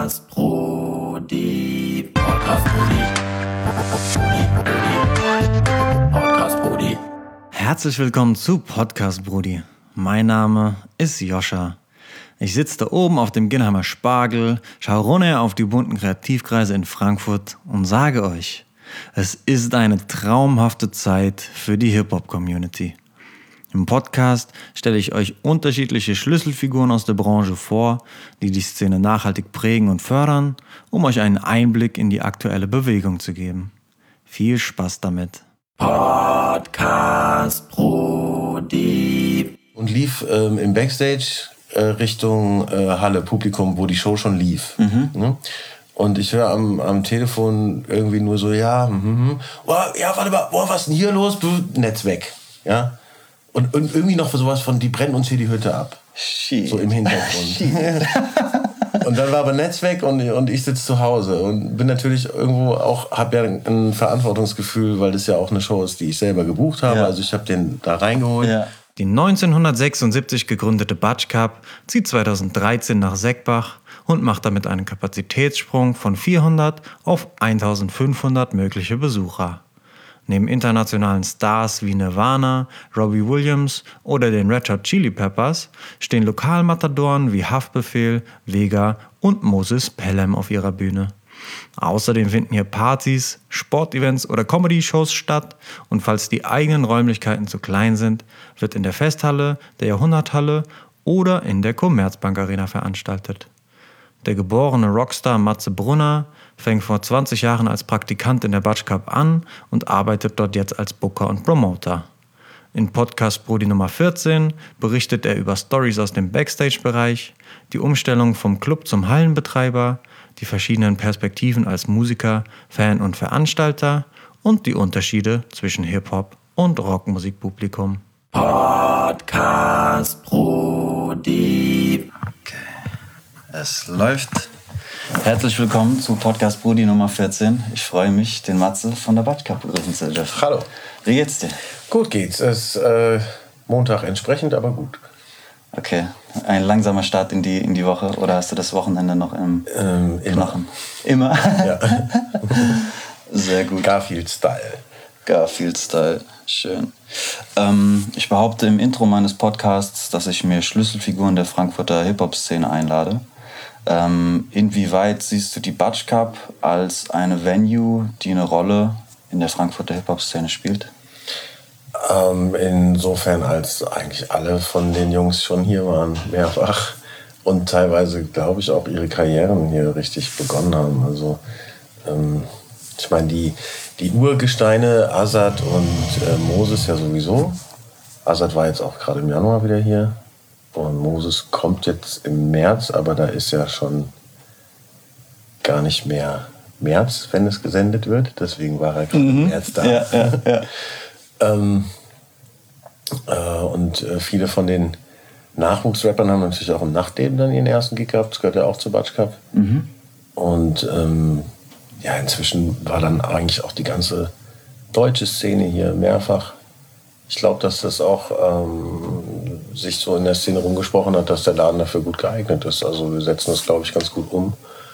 Podcast Brudi. Podcast Brudi. Herzlich willkommen zu Podcast Brudi. Mein Name ist Joscha. Ich sitze da oben auf dem Ginnheimer Spargel, schaue runter auf die bunten Kreativkreise in Frankfurt und sage euch, es ist eine traumhafte Zeit für die Hip-Hop-Community. Im Podcast stelle ich euch unterschiedliche Schlüsselfiguren aus der Branche vor, die die Szene nachhaltig prägen und fördern, um euch einen Einblick in die aktuelle Bewegung zu geben. Viel Spaß damit. Podcast Brudi. Und lief im Backstage Richtung Halle, Publikum, wo die Show schon lief. Ne? Und ich höre am Telefon irgendwie nur so, ja, warte mal, was ist denn hier los? Netz weg. Ja? Und irgendwie noch sowas von, die brennen uns hier die Hütte ab. Shit. So im Hintergrund. Und dann war aber Netz weg und ich sitze zu Hause und bin natürlich irgendwo auch, habe ja ein Verantwortungsgefühl, weil das ja auch eine Show ist, die ich selber gebucht habe. Ja. Also ich habe den da reingeholt. Ja. Die 1976 gegründete Batsch Cup zieht 2013 nach Seckbach und macht damit einen Kapazitätssprung von 400 auf 1500 mögliche Besucher. Neben internationalen Stars wie Nirvana, Robbie Williams oder den Red Hot Chili Peppers stehen Lokalmatadoren wie Haftbefehl, Vega und Moses Pelham auf ihrer Bühne. Außerdem finden hier Partys, Sportevents oder Comedy-Shows statt und falls die eigenen Räumlichkeiten zu klein sind, wird in der Festhalle, der Jahrhunderthalle oder in der Commerzbank Arena veranstaltet. Der geborene Rockstar Matze Brunner fängt vor 20 Jahren als Praktikant in der Batsch Cup an und arbeitet dort jetzt als Booker und Promoter. In Podcast Brudi Nummer 14 berichtet er über Stories aus dem Backstage-Bereich, die Umstellung vom Club zum Hallenbetreiber, die verschiedenen Perspektiven als Musiker, Fan und Veranstalter und die Unterschiede zwischen Hip-Hop und Rockmusikpublikum. Podcast Brudi. Okay, es läuft. Herzlich willkommen zu Podcast Brudi Nummer 14. Ich freue mich, den Matze von der Batsch Cup begrüßen zu dürfen. Hallo. Wie geht's dir? Gut geht's. Es ist Montag entsprechend, aber gut. Okay, ein langsamer Start in die Woche oder hast du das Wochenende noch im Knochen? Immer? Ja. Sehr gut. Garfield-Style. Schön. Ich behaupte im Intro meines Podcasts, dass ich mir Schlüsselfiguren der Frankfurter Hip-Hop-Szene einlade. Inwieweit siehst du die Batsch Cup als eine Venue, die eine Rolle in der Frankfurter Hip-Hop-Szene spielt? Insofern, als eigentlich alle von den Jungs schon hier waren, mehrfach. Und teilweise, glaube ich, auch ihre Karrieren hier richtig begonnen haben. Also, ich meine, die Urgesteine, Azad und Moses ja sowieso. Azad war jetzt auch gerade im Januar wieder hier. Und Moses kommt jetzt im März, aber da ist ja schon gar nicht mehr März, wenn es gesendet wird. Deswegen war er gerade im März da. Ja. Und viele von den Nachwuchsrappern haben natürlich auch im Nachtleben dann ihren ersten Gig gehabt. Das gehört ja auch zur Batsch Cup. Und inzwischen war dann eigentlich auch die ganze deutsche Szene hier mehrfach. Ich glaube, dass das auch sich so in der Szene rumgesprochen hat, dass der Laden dafür gut geeignet ist. Also wir setzen das, glaube ich, ganz gut um.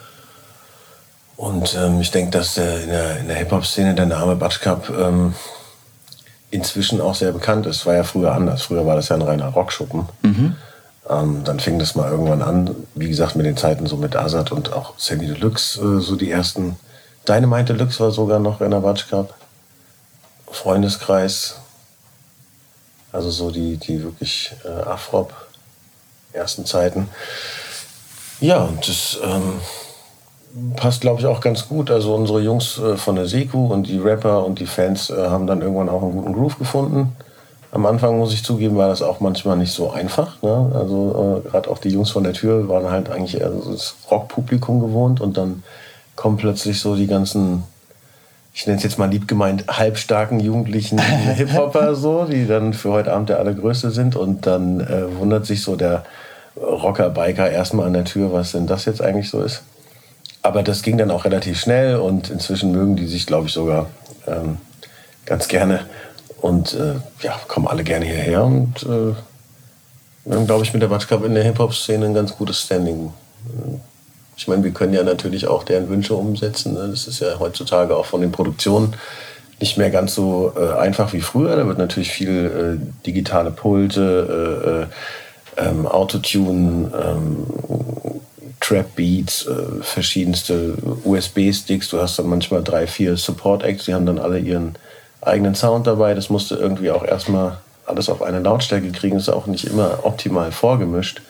Und ich denke, dass in der Hip-Hop-Szene der Name Batsch Cup inzwischen auch sehr bekannt ist. War ja früher anders. Früher war das ja ein reiner Rockschuppen. Dann fing das mal irgendwann an, wie gesagt, mit den Zeiten so mit Azad und auch Sammy Deluxe, so die ersten. Dynamite Deluxe war sogar noch in der Batsch Cup. Freundeskreis. Also so die wirklich Afrop ersten Zeiten. Ja, und das passt, glaube ich, auch ganz gut. Also unsere Jungs von der Seku und die Rapper und die Fans haben dann irgendwann auch einen guten Groove gefunden. Am Anfang, muss ich zugeben, war das auch manchmal nicht so einfach. Ne? Also gerade auch die Jungs von der Tür waren halt eigentlich eher so das Rockpublikum gewohnt und dann kommen plötzlich so die ganzen, ich nenne es jetzt mal lieb gemeint, halbstarken jugendlichen Hip-Hopper so, die dann für heute Abend der Allergrößte sind und dann wundert sich so der Rocker-Biker erstmal an der Tür, was denn das jetzt eigentlich so ist. Aber das ging dann auch relativ schnell und inzwischen mögen die sich, glaube ich, sogar ganz gerne und kommen alle gerne hierher und wir haben, glaube ich, mit der Batsch Cup in der Hip-Hop-Szene ein ganz gutes Standing. Ich meine, wir können ja natürlich auch deren Wünsche umsetzen. Ne? Das ist ja heutzutage auch von den Produktionen nicht mehr ganz so einfach wie früher. Da wird natürlich viel digitale Pulte, Autotune, Trap-Beats, verschiedenste USB-Sticks. Du hast dann manchmal 3, 4 Support-Acts, die haben dann alle ihren eigenen Sound dabei. Das musst du irgendwie auch erstmal alles auf eine Lautstärke kriegen. Das ist auch nicht immer optimal vorgemischt.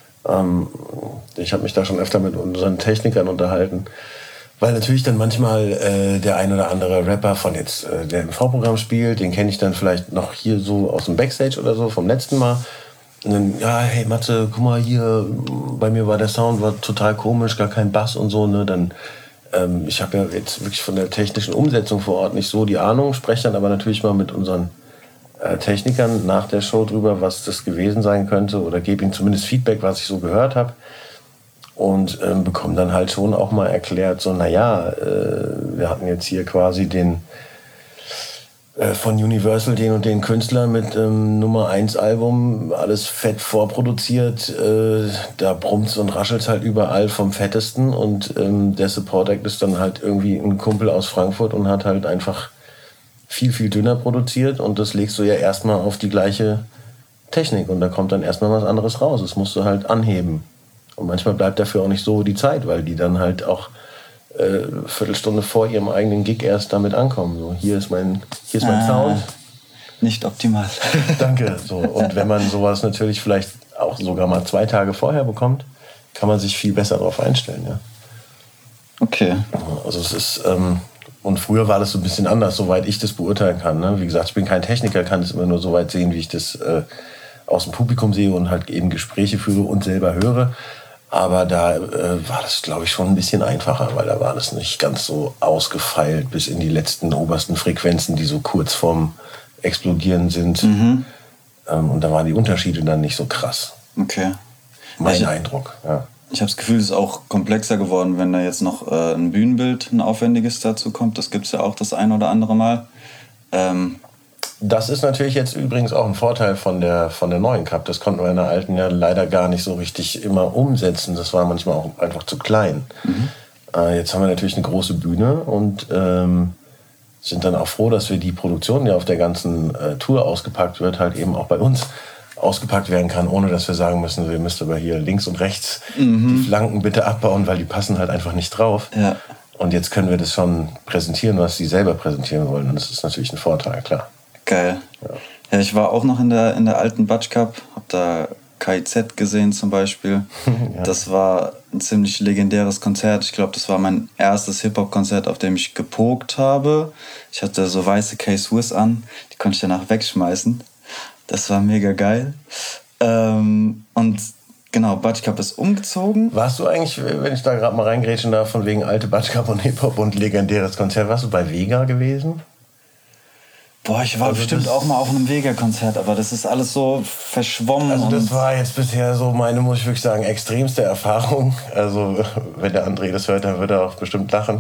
Ich habe mich da schon öfter mit unseren Technikern unterhalten, weil natürlich dann manchmal der ein oder andere Rapper von jetzt, der im V-Programm spielt, den kenne ich dann vielleicht noch hier so aus dem Backstage oder so vom letzten Mal. Und dann, ja, hey Matze, guck mal hier, bei mir war der Sound war total komisch, gar kein Bass und so. Ne? Dann, ich habe ja jetzt wirklich von der technischen Umsetzung vor Ort nicht so die Ahnung, spreche dann aber natürlich mal mit unseren Technikern nach der Show drüber, was das gewesen sein könnte oder gebe ihnen zumindest Feedback, was ich so gehört habe. Und bekomme dann halt schon auch mal erklärt, so, naja, wir hatten jetzt hier quasi den von Universal den und den Künstler mit Nummer 1 Album, alles fett vorproduziert, da brummt's und raschelt's halt überall vom Fettesten und der Support Act ist dann halt irgendwie ein Kumpel aus Frankfurt und hat halt einfach viel, viel dünner produziert und das legst du ja erstmal auf die gleiche Technik und da kommt dann erstmal was anderes raus, das musst du halt anheben. Und manchmal bleibt dafür auch nicht so die Zeit, weil die dann halt auch Viertelstunde vor ihrem eigenen Gig erst damit ankommen. So, hier ist mein Sound. Nicht optimal. Danke. So. Und wenn man sowas natürlich vielleicht auch sogar mal 2 Tage vorher bekommt, kann man sich viel besser darauf einstellen. Ja? Okay. Also es ist, und früher war das so ein bisschen anders, soweit ich das beurteilen kann. Ne? Wie gesagt, ich bin kein Techniker, kann das immer nur so weit sehen, wie ich das aus dem Publikum sehe und halt eben Gespräche führe und selber höre. Aber da war das, glaube ich, schon ein bisschen einfacher, weil da war das nicht ganz so ausgefeilt bis in die letzten obersten Frequenzen, die so kurz vorm Explodieren sind. Und da waren die Unterschiede dann nicht so krass. Okay. Mein Eindruck, ja. Ich habe das Gefühl, es ist auch komplexer geworden, wenn da jetzt noch ein Bühnenbild, ein aufwendiges dazu kommt. Das gibt es ja auch das ein oder andere Mal. Das ist natürlich jetzt übrigens auch ein Vorteil von der neuen Cup. Das konnten wir in der alten ja leider gar nicht so richtig immer umsetzen. Das war manchmal auch einfach zu klein. Jetzt haben wir natürlich eine große Bühne und sind dann auch froh, dass wir die Produktion, die auf der ganzen Tour ausgepackt wird, halt eben auch bei uns ausgepackt werden kann, ohne dass wir sagen müssen, wir müsst aber hier links und rechts die Flanken bitte abbauen, weil die passen halt einfach nicht drauf. Ja. Und jetzt können wir das schon präsentieren, was sie selber präsentieren wollen. Und das ist natürlich ein Vorteil, klar. Geil. Ja, ich war auch noch in der alten Batsch Cup, hab da KIZ gesehen zum Beispiel. Ja. Das war ein ziemlich legendäres Konzert. Ich glaube, das war mein erstes Hip-Hop-Konzert, auf dem ich gepokt habe. Ich hatte so weiße K-Swiss an, die konnte ich danach wegschmeißen. Das war mega geil. Und genau, Batsch Cup ist umgezogen. Warst du eigentlich, wenn ich da gerade mal reingrätschen darf, von wegen alte Batsch Cup und Hip-Hop und legendäres Konzert, warst du bei Vega gewesen? Boah, ich war bestimmt auch mal auf einem Vega-Konzert, aber das ist alles so verschwommen. Also das war jetzt bisher so meine, muss ich wirklich sagen, extremste Erfahrung. Also wenn der André das hört, dann wird er auch bestimmt lachen.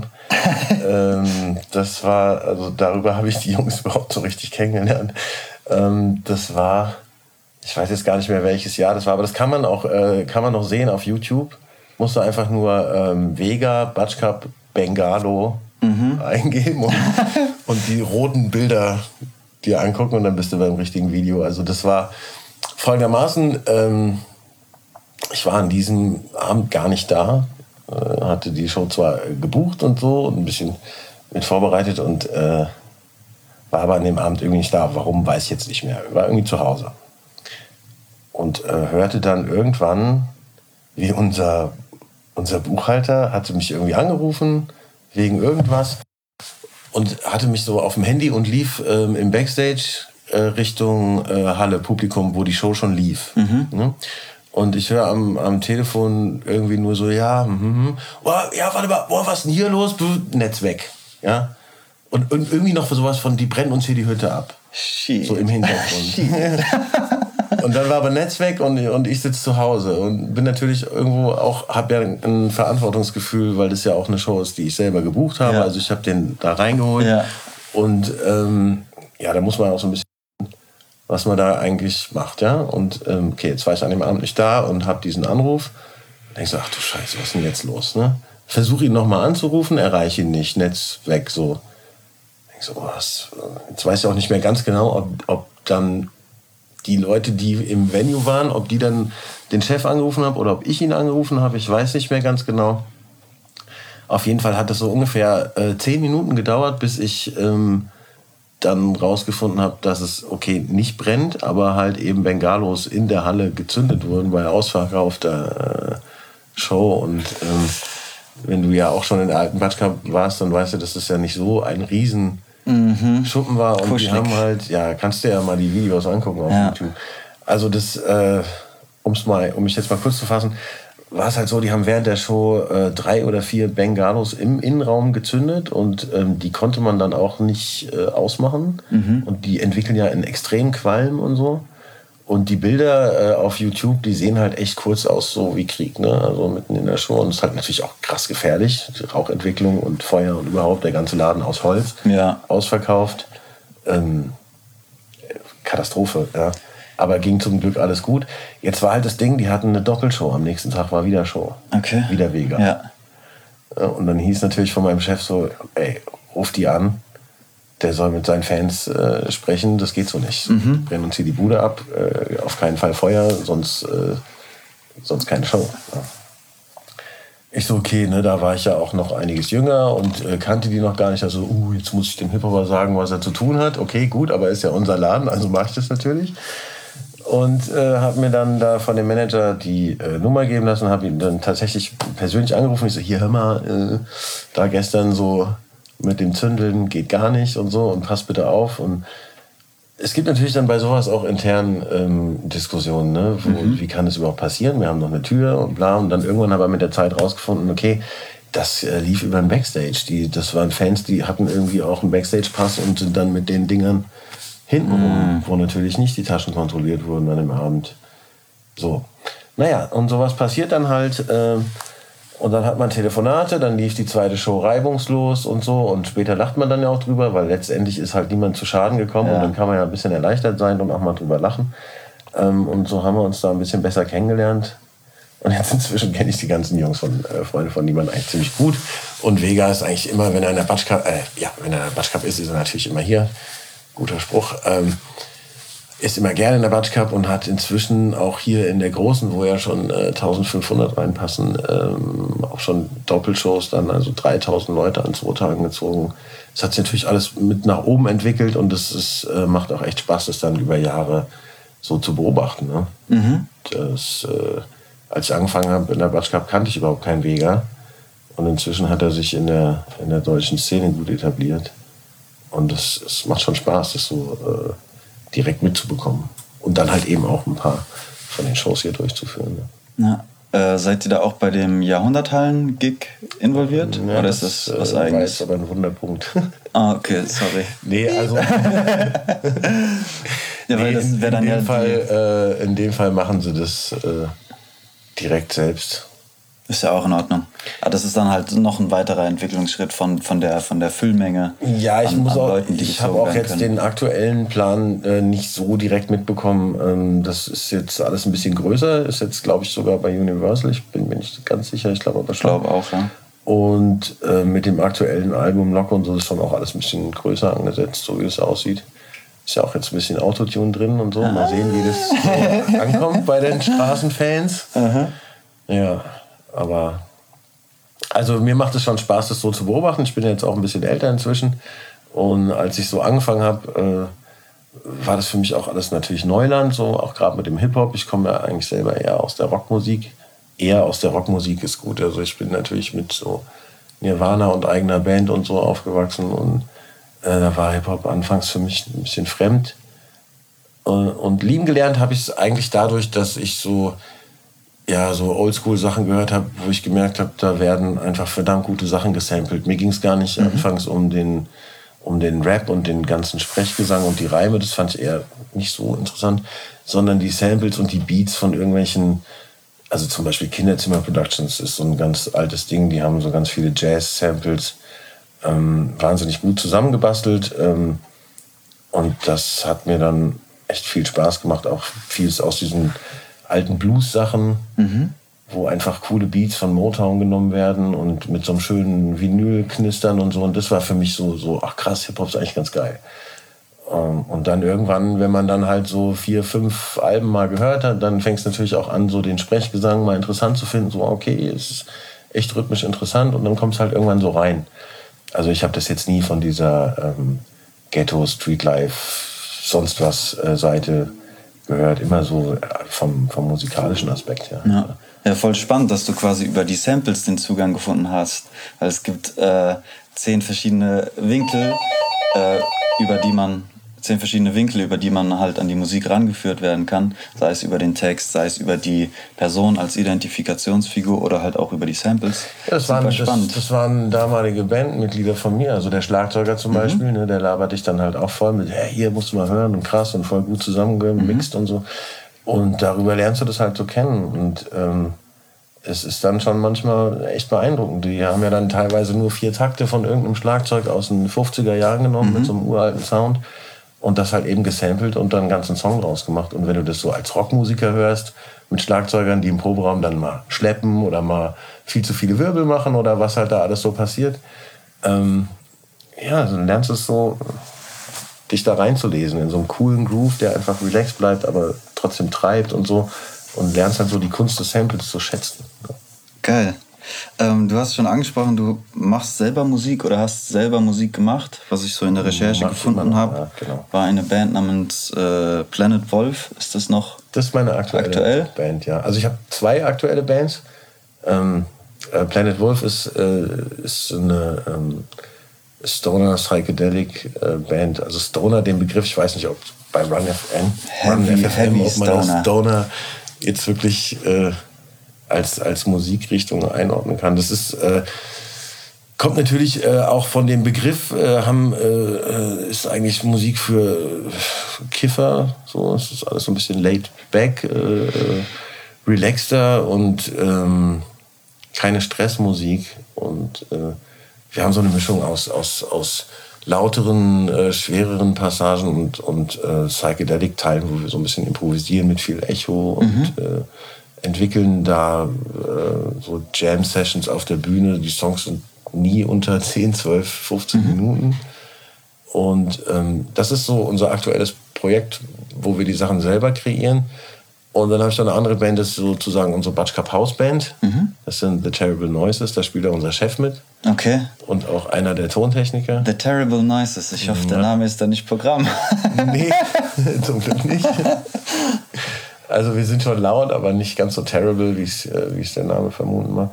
Das war, also darüber habe ich die Jungs überhaupt so richtig kennengelernt. Das war, ich weiß jetzt gar nicht mehr, welches Jahr das war, aber das kann man noch sehen auf YouTube. Musst du einfach nur Vega, Batsch Cup, Bengalo eingeben und die roten Bilder dir angucken und dann bist du beim richtigen Video. Also das war folgendermaßen, ich war an diesem Abend gar nicht da, hatte die Show zwar gebucht und so und ein bisschen mit vorbereitet und war aber an dem Abend irgendwie nicht da. Warum, weiß ich jetzt nicht mehr. Ich war irgendwie zu Hause und hörte dann irgendwann, wie unser Buchhalter hatte mich irgendwie angerufen wegen irgendwas und hatte mich so auf dem Handy und lief im Backstage Richtung Halle, Publikum, wo die Show schon lief. Ne? Und ich höre am Telefon irgendwie nur so, ja, ja, warte mal, was ist denn hier los? Netz weg. Ja? Und irgendwie noch sowas von, die brennen uns hier die Hütte ab. Shit. So im Hintergrund. Und dann war aber Netz weg und ich sitze zu Hause und bin natürlich irgendwo auch, habe ja ein Verantwortungsgefühl, weil das ja auch eine Show ist, die ich selber gebucht habe. Ja. Also ich habe den da reingeholt. Ja. Und ja, da muss man auch so ein bisschen, was man da eigentlich macht. Ja? Und okay, jetzt war ich an dem Abend nicht da und habe diesen Anruf. Denkst du, ach du Scheiße, was ist denn jetzt los, ne? Versuche ihn nochmal anzurufen, erreiche ihn nicht, Netz weg, so. Denkst du, was? Jetzt weiß ich auch nicht mehr ganz genau, ob dann die Leute, die im Venue waren, ob die dann den Chef angerufen haben oder ob ich ihn angerufen habe, ich weiß nicht mehr ganz genau. Auf jeden Fall hat es so ungefähr 10 Minuten gedauert, bis ich dann rausgefunden habe, dass es, okay, nicht brennt, aber halt eben Bengalos in der Halle gezündet wurden bei ausverkaufter Show. Und wenn du ja auch schon in der alten Batschkap warst, dann weißt du, dass das ja nicht so ein riesen Schuppen war. Und Kuschelig. die haben halt, ja, kannst du ja mal die Videos angucken auf YouTube. Also das, um mich jetzt mal kurz zu fassen, war es halt so, die haben während der Show 3 oder 4 Bengalos im Innenraum gezündet und die konnte man dann auch nicht ausmachen. Und die entwickeln ja einen extremen Qualm und so. Und die Bilder auf YouTube, die sehen halt echt kurz aus, so wie Krieg, ne? Also mitten in der Show. Und es ist halt natürlich auch krass gefährlich. Die Rauchentwicklung und Feuer und überhaupt der ganze Laden aus Holz. Ja. Ausverkauft. Katastrophe, ja. Aber ging zum Glück alles gut. Jetzt war halt das Ding, die hatten eine Doppelshow. Am nächsten Tag war wieder Show. Okay. Wieder Vega. Ja. Und dann hieß natürlich von meinem Chef so, ey, ruf die an. Der soll mit seinen Fans sprechen. Das geht so nicht. Brennen uns hier die Bude ab. Auf keinen Fall Feuer, sonst keine Show. Ja. Ich so, okay, ne, da war ich ja auch noch einiges jünger und kannte die noch gar nicht. Also, jetzt muss ich dem Hip-Hopper sagen, was er zu tun hat. Okay, gut, aber ist ja unser Laden, also mache ich das natürlich. Und habe mir dann da von dem Manager die Nummer geben lassen, habe ihn dann tatsächlich persönlich angerufen. Ich so, hier, hör mal, da gestern so mit dem Zündeln geht gar nicht und so und pass bitte auf. Und es gibt natürlich dann bei sowas auch intern Diskussionen, ne? Wie kann das überhaupt passieren? Wir haben noch eine Tür und bla. Und dann irgendwann haben wir mit der Zeit rausgefunden, okay, das lief über ein Backstage. Das waren Fans, die hatten irgendwie auch einen Backstage-Pass und sind dann mit den Dingern hintenrum, wo natürlich nicht die Taschen kontrolliert wurden an dem Abend. So. Naja, und sowas passiert dann halt. Und dann hat man Telefonate, dann lief die zweite Show reibungslos und so. Und später lacht man dann ja auch drüber, weil letztendlich ist halt niemand zu Schaden gekommen. Und dann kann man ja ein bisschen erleichtert sein und auch mal drüber lachen. Und so haben wir uns da ein bisschen besser kennengelernt. Und jetzt inzwischen kenne ich die ganzen Jungs von Freunde von Niemand eigentlich ziemlich gut. Und Vega ist eigentlich immer, wenn er in der Batschkap, wenn er in der Batschkap ist er natürlich immer hier. Guter Spruch. Ist immer gerne in der Batschkap und hat inzwischen auch hier in der Großen, wo ja schon 1500 reinpassen, auch schon Doppelshows dann, also 3000 Leute an 2 Tagen gezogen. Das hat sich natürlich alles mit nach oben entwickelt und das macht auch echt Spaß, das dann über Jahre so zu beobachten. Ne? Als ich angefangen habe in der Batschkap, kannte ich überhaupt keinen Vega. Und inzwischen hat er sich in der deutschen Szene gut etabliert. Und es macht schon Spaß, das so direkt mitzubekommen. Und dann halt eben auch ein paar von den Shows hier durchzuführen. Ne? Ja. Seid ihr da auch bei dem Jahrhunderthallen-Gig involviert? Ja, oder ist das was Eigenes? Das aber ein Wunderpunkt. Ah, okay, sorry. Nee, also Ja, weil das wäre dann ja in dem Fall machen sie das direkt selbst. Ist ja auch in Ordnung. Aber das ist dann halt noch ein weiterer Entwicklungsschritt von der Füllmenge. Ja, ich ich habe auch jetzt den aktuellen Plan nicht so direkt mitbekommen. Das ist jetzt alles ein bisschen größer. Ist jetzt, glaube ich, sogar bei Universal. Ich bin mir nicht ganz sicher. Ich glaube aber schon. Ich glaube auch, ja. Und mit dem aktuellen Album Lock und so ist schon auch alles ein bisschen größer angesetzt, so wie es aussieht. Ist ja auch jetzt ein bisschen Autotune drin und so. Mal sehen, wie das ankommt bei den Straßenfans. Ja. Aber also mir macht es schon Spaß, das so zu beobachten. Ich bin ja jetzt auch ein bisschen älter inzwischen. Und als ich so angefangen habe, war das für mich auch alles natürlich Neuland, so auch gerade mit dem Hip-Hop. Ich komme ja eigentlich selber eher aus der Rockmusik. Eher aus der Rockmusik ist gut. Also ich bin natürlich mit so Nirvana und eigener Band und so aufgewachsen. Und da war Hip-Hop anfangs für mich ein bisschen fremd. Und lieben gelernt habe ich es eigentlich dadurch, dass ich so Oldschool-Sachen gehört habe, wo ich gemerkt habe, da werden einfach verdammt gute Sachen gesampelt. Mir ging es gar nicht anfangs um den Rap und den ganzen Sprechgesang und die Reime, das fand ich eher nicht so interessant, sondern die Samples und die Beats von irgendwelchen, also zum Beispiel Kinderzimmer Productions ist so ein ganz altes Ding, die haben so ganz viele Jazz-Samples, wahnsinnig gut zusammengebastelt und das hat mir dann echt viel Spaß gemacht, auch vieles aus diesen alten Blues-Sachen. wo einfach coole Beats von Motown genommen werden und mit so einem schönen Vinyl knistern und so. Und das war für mich so ach krass, Hip-Hop ist eigentlich ganz geil. Und dann irgendwann, wenn man dann halt so 4, 5 Alben mal gehört hat, dann fängst du natürlich auch an, so den Sprechgesang mal interessant zu finden. So, okay, es ist echt rhythmisch interessant und dann kommt es halt irgendwann so rein. Also ich habe das jetzt nie von dieser Ghetto, Streetlife, sonst was Seite gehört. Immer so vom musikalischen Aspekt her. Ja. Ja, voll spannend, dass du quasi über die Samples den Zugang gefunden hast. Weil es gibt 10 verschiedene Winkel, über die man halt an die Musik rangeführt werden kann. Sei es über den Text, sei es über die Person als Identifikationsfigur oder halt auch über die Samples. Ja, das waren damalige Bandmitglieder von mir. Also der Schlagzeuger zum Beispiel, ne, der labert dich dann halt auch voll mit, hey, hier musst du mal hören und krass und voll gut zusammengemixt und so. Und darüber lernst du das halt so kennen. Und es ist dann schon manchmal echt beeindruckend. Die haben ja dann teilweise nur 4 Takte von irgendeinem Schlagzeug aus den 50er Jahren genommen mit so einem uralten Sound und das halt eben gesampelt und dann einen ganzen Song draus gemacht. Und wenn du das so als Rockmusiker hörst, mit Schlagzeugern, die im Proberaum dann mal schleppen oder mal viel zu viele Wirbel machen oder was halt da alles so passiert, dann lernst du es so, dich da reinzulesen in so einen coolen Groove, der einfach relaxed bleibt, aber trotzdem treibt und so. Und lernst dann so die Kunst des Samples zu schätzen. Geil. Du hast schon angesprochen, du machst selber Musik oder hast selber Musik gemacht. Was ich so in der Recherche gefunden habe, ja, genau. war eine Band namens Planet Wolf. Ist das noch Das ist meine aktuelle Band, ja. Also ich habe 2 aktuelle Bands. Planet Wolf ist eine Stoner Psychedelic Band. Also Stoner, den Begriff, ich weiß nicht, ob bei Run FM, Heavy ob man das Stoner jetzt wirklich als Musikrichtung einordnen kann. Das ist kommt natürlich auch von dem Begriff, ist eigentlich Musik für Kiffer. So, es ist alles so ein bisschen laid back, relaxter und keine Stressmusik. Und wir haben so eine Mischung aus lauteren, schwereren Passagen und Psychedelic-Teilen, wo wir so ein bisschen improvisieren mit viel Echo und entwickeln da so Jam-Sessions auf der Bühne. Die Songs sind nie unter 10, 12, 15 Minuten. Und das ist so unser aktuelles Projekt, wo wir die Sachen selber kreieren. Und dann habe ich noch eine andere Band, das ist sozusagen unsere Batsch Cup House Band. Das sind The Terrible Noises, da spielt auch unser Chef mit. Okay. Und auch einer der Tontechniker. The Terrible Noises, ich hoffe, der Name ist da nicht Programm. Nee, zum Glück nicht. Also wir sind schon laut, aber nicht ganz so terrible, wie es der Name vermuten mag.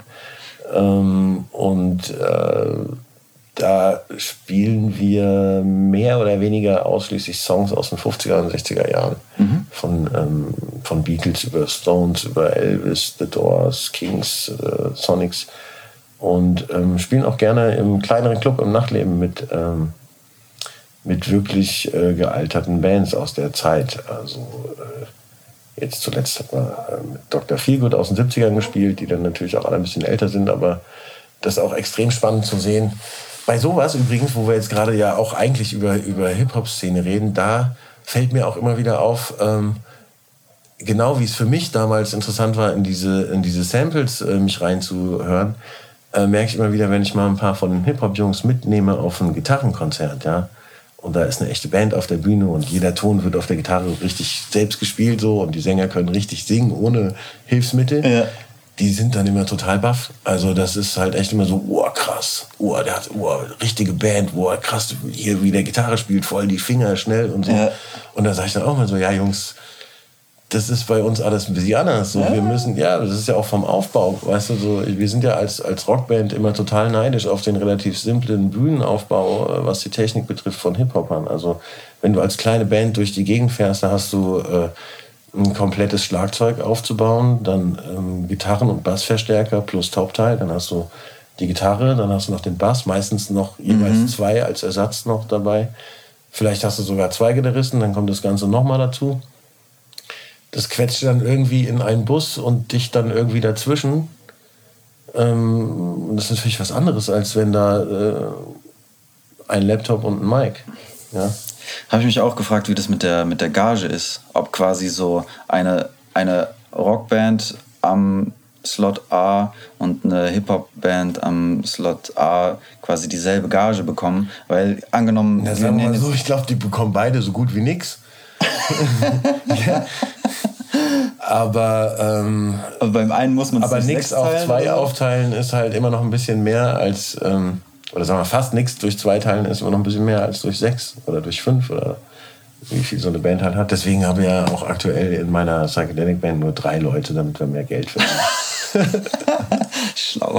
Da spielen wir mehr oder weniger ausschließlich Songs aus den 50er und 60er Jahren. Von Beatles über Stones, über Elvis, The Doors, Kings, Sonics. Und spielen auch gerne im kleineren Club im Nachtleben mit wirklich gealterten Bands aus der Zeit. Also jetzt zuletzt hat man mit Dr. Feelgood aus den 70ern gespielt, die dann natürlich auch alle ein bisschen älter sind, aber das ist auch extrem spannend zu sehen. Bei sowas übrigens, wo wir jetzt gerade ja auch eigentlich über Hip-Hop-Szene reden, da fällt mir auch immer wieder auf, genau wie es für mich damals interessant war, in diese Samples mich reinzuhören, merke ich immer wieder, wenn ich mal ein paar von den Hip-Hop-Jungs mitnehme auf ein Gitarrenkonzert, ja, und da ist eine echte Band auf der Bühne und jeder Ton wird auf der Gitarre richtig selbst gespielt so und die Sänger können richtig singen ohne Hilfsmittel. Ja. Die sind dann immer total baff. Also das ist halt echt immer so, krass, der hat richtige Band, krass, hier wie der Gitarre spielt, voll die Finger schnell und so. Ja. Und da sage ich dann auch mal so, ja Jungs, das ist bei uns alles ein bisschen anders. So, wir müssen, das ist ja auch vom Aufbau, weißt du, so, wir sind ja als Rockband immer total neidisch auf den relativ simplen Bühnenaufbau, was die Technik betrifft von Hip-Hopern. Also wenn du als kleine Band durch die Gegend fährst, da hast du ein komplettes Schlagzeug aufzubauen, dann Gitarren- und Bassverstärker plus Taubteil, dann hast du die Gitarre, dann hast du noch den Bass, meistens noch jeweils 2 als Ersatz noch dabei. Vielleicht hast du sogar 2 Gitarristen, dann kommt das Ganze nochmal dazu. Das quetscht dann irgendwie in einen Bus und dich dann irgendwie dazwischen. Das ist natürlich was anderes, als wenn da ein Laptop und ein Mic. Ja. Habe ich mich auch gefragt, wie das mit der Gage ist. Ob quasi so eine Rockband am Slot A und eine Hip-Hop-Band am Slot A quasi dieselbe Gage bekommen? Weil angenommen... Ja, sagen wir mal so, ich glaube, die bekommen beide so gut wie nix. Ja. Aber beim einen muss man es aber nichts auf zwei aufteilen ist halt immer noch ein bisschen mehr als, oder sagen wir fast nichts durch zwei teilen ist immer noch ein bisschen mehr als durch 6 oder durch 5 oder wie viel so eine Band halt hat. Deswegen habe ich ja auch aktuell in meiner Psychedelic Band nur 3 Leute, damit wir mehr Geld verdienen. Schlau.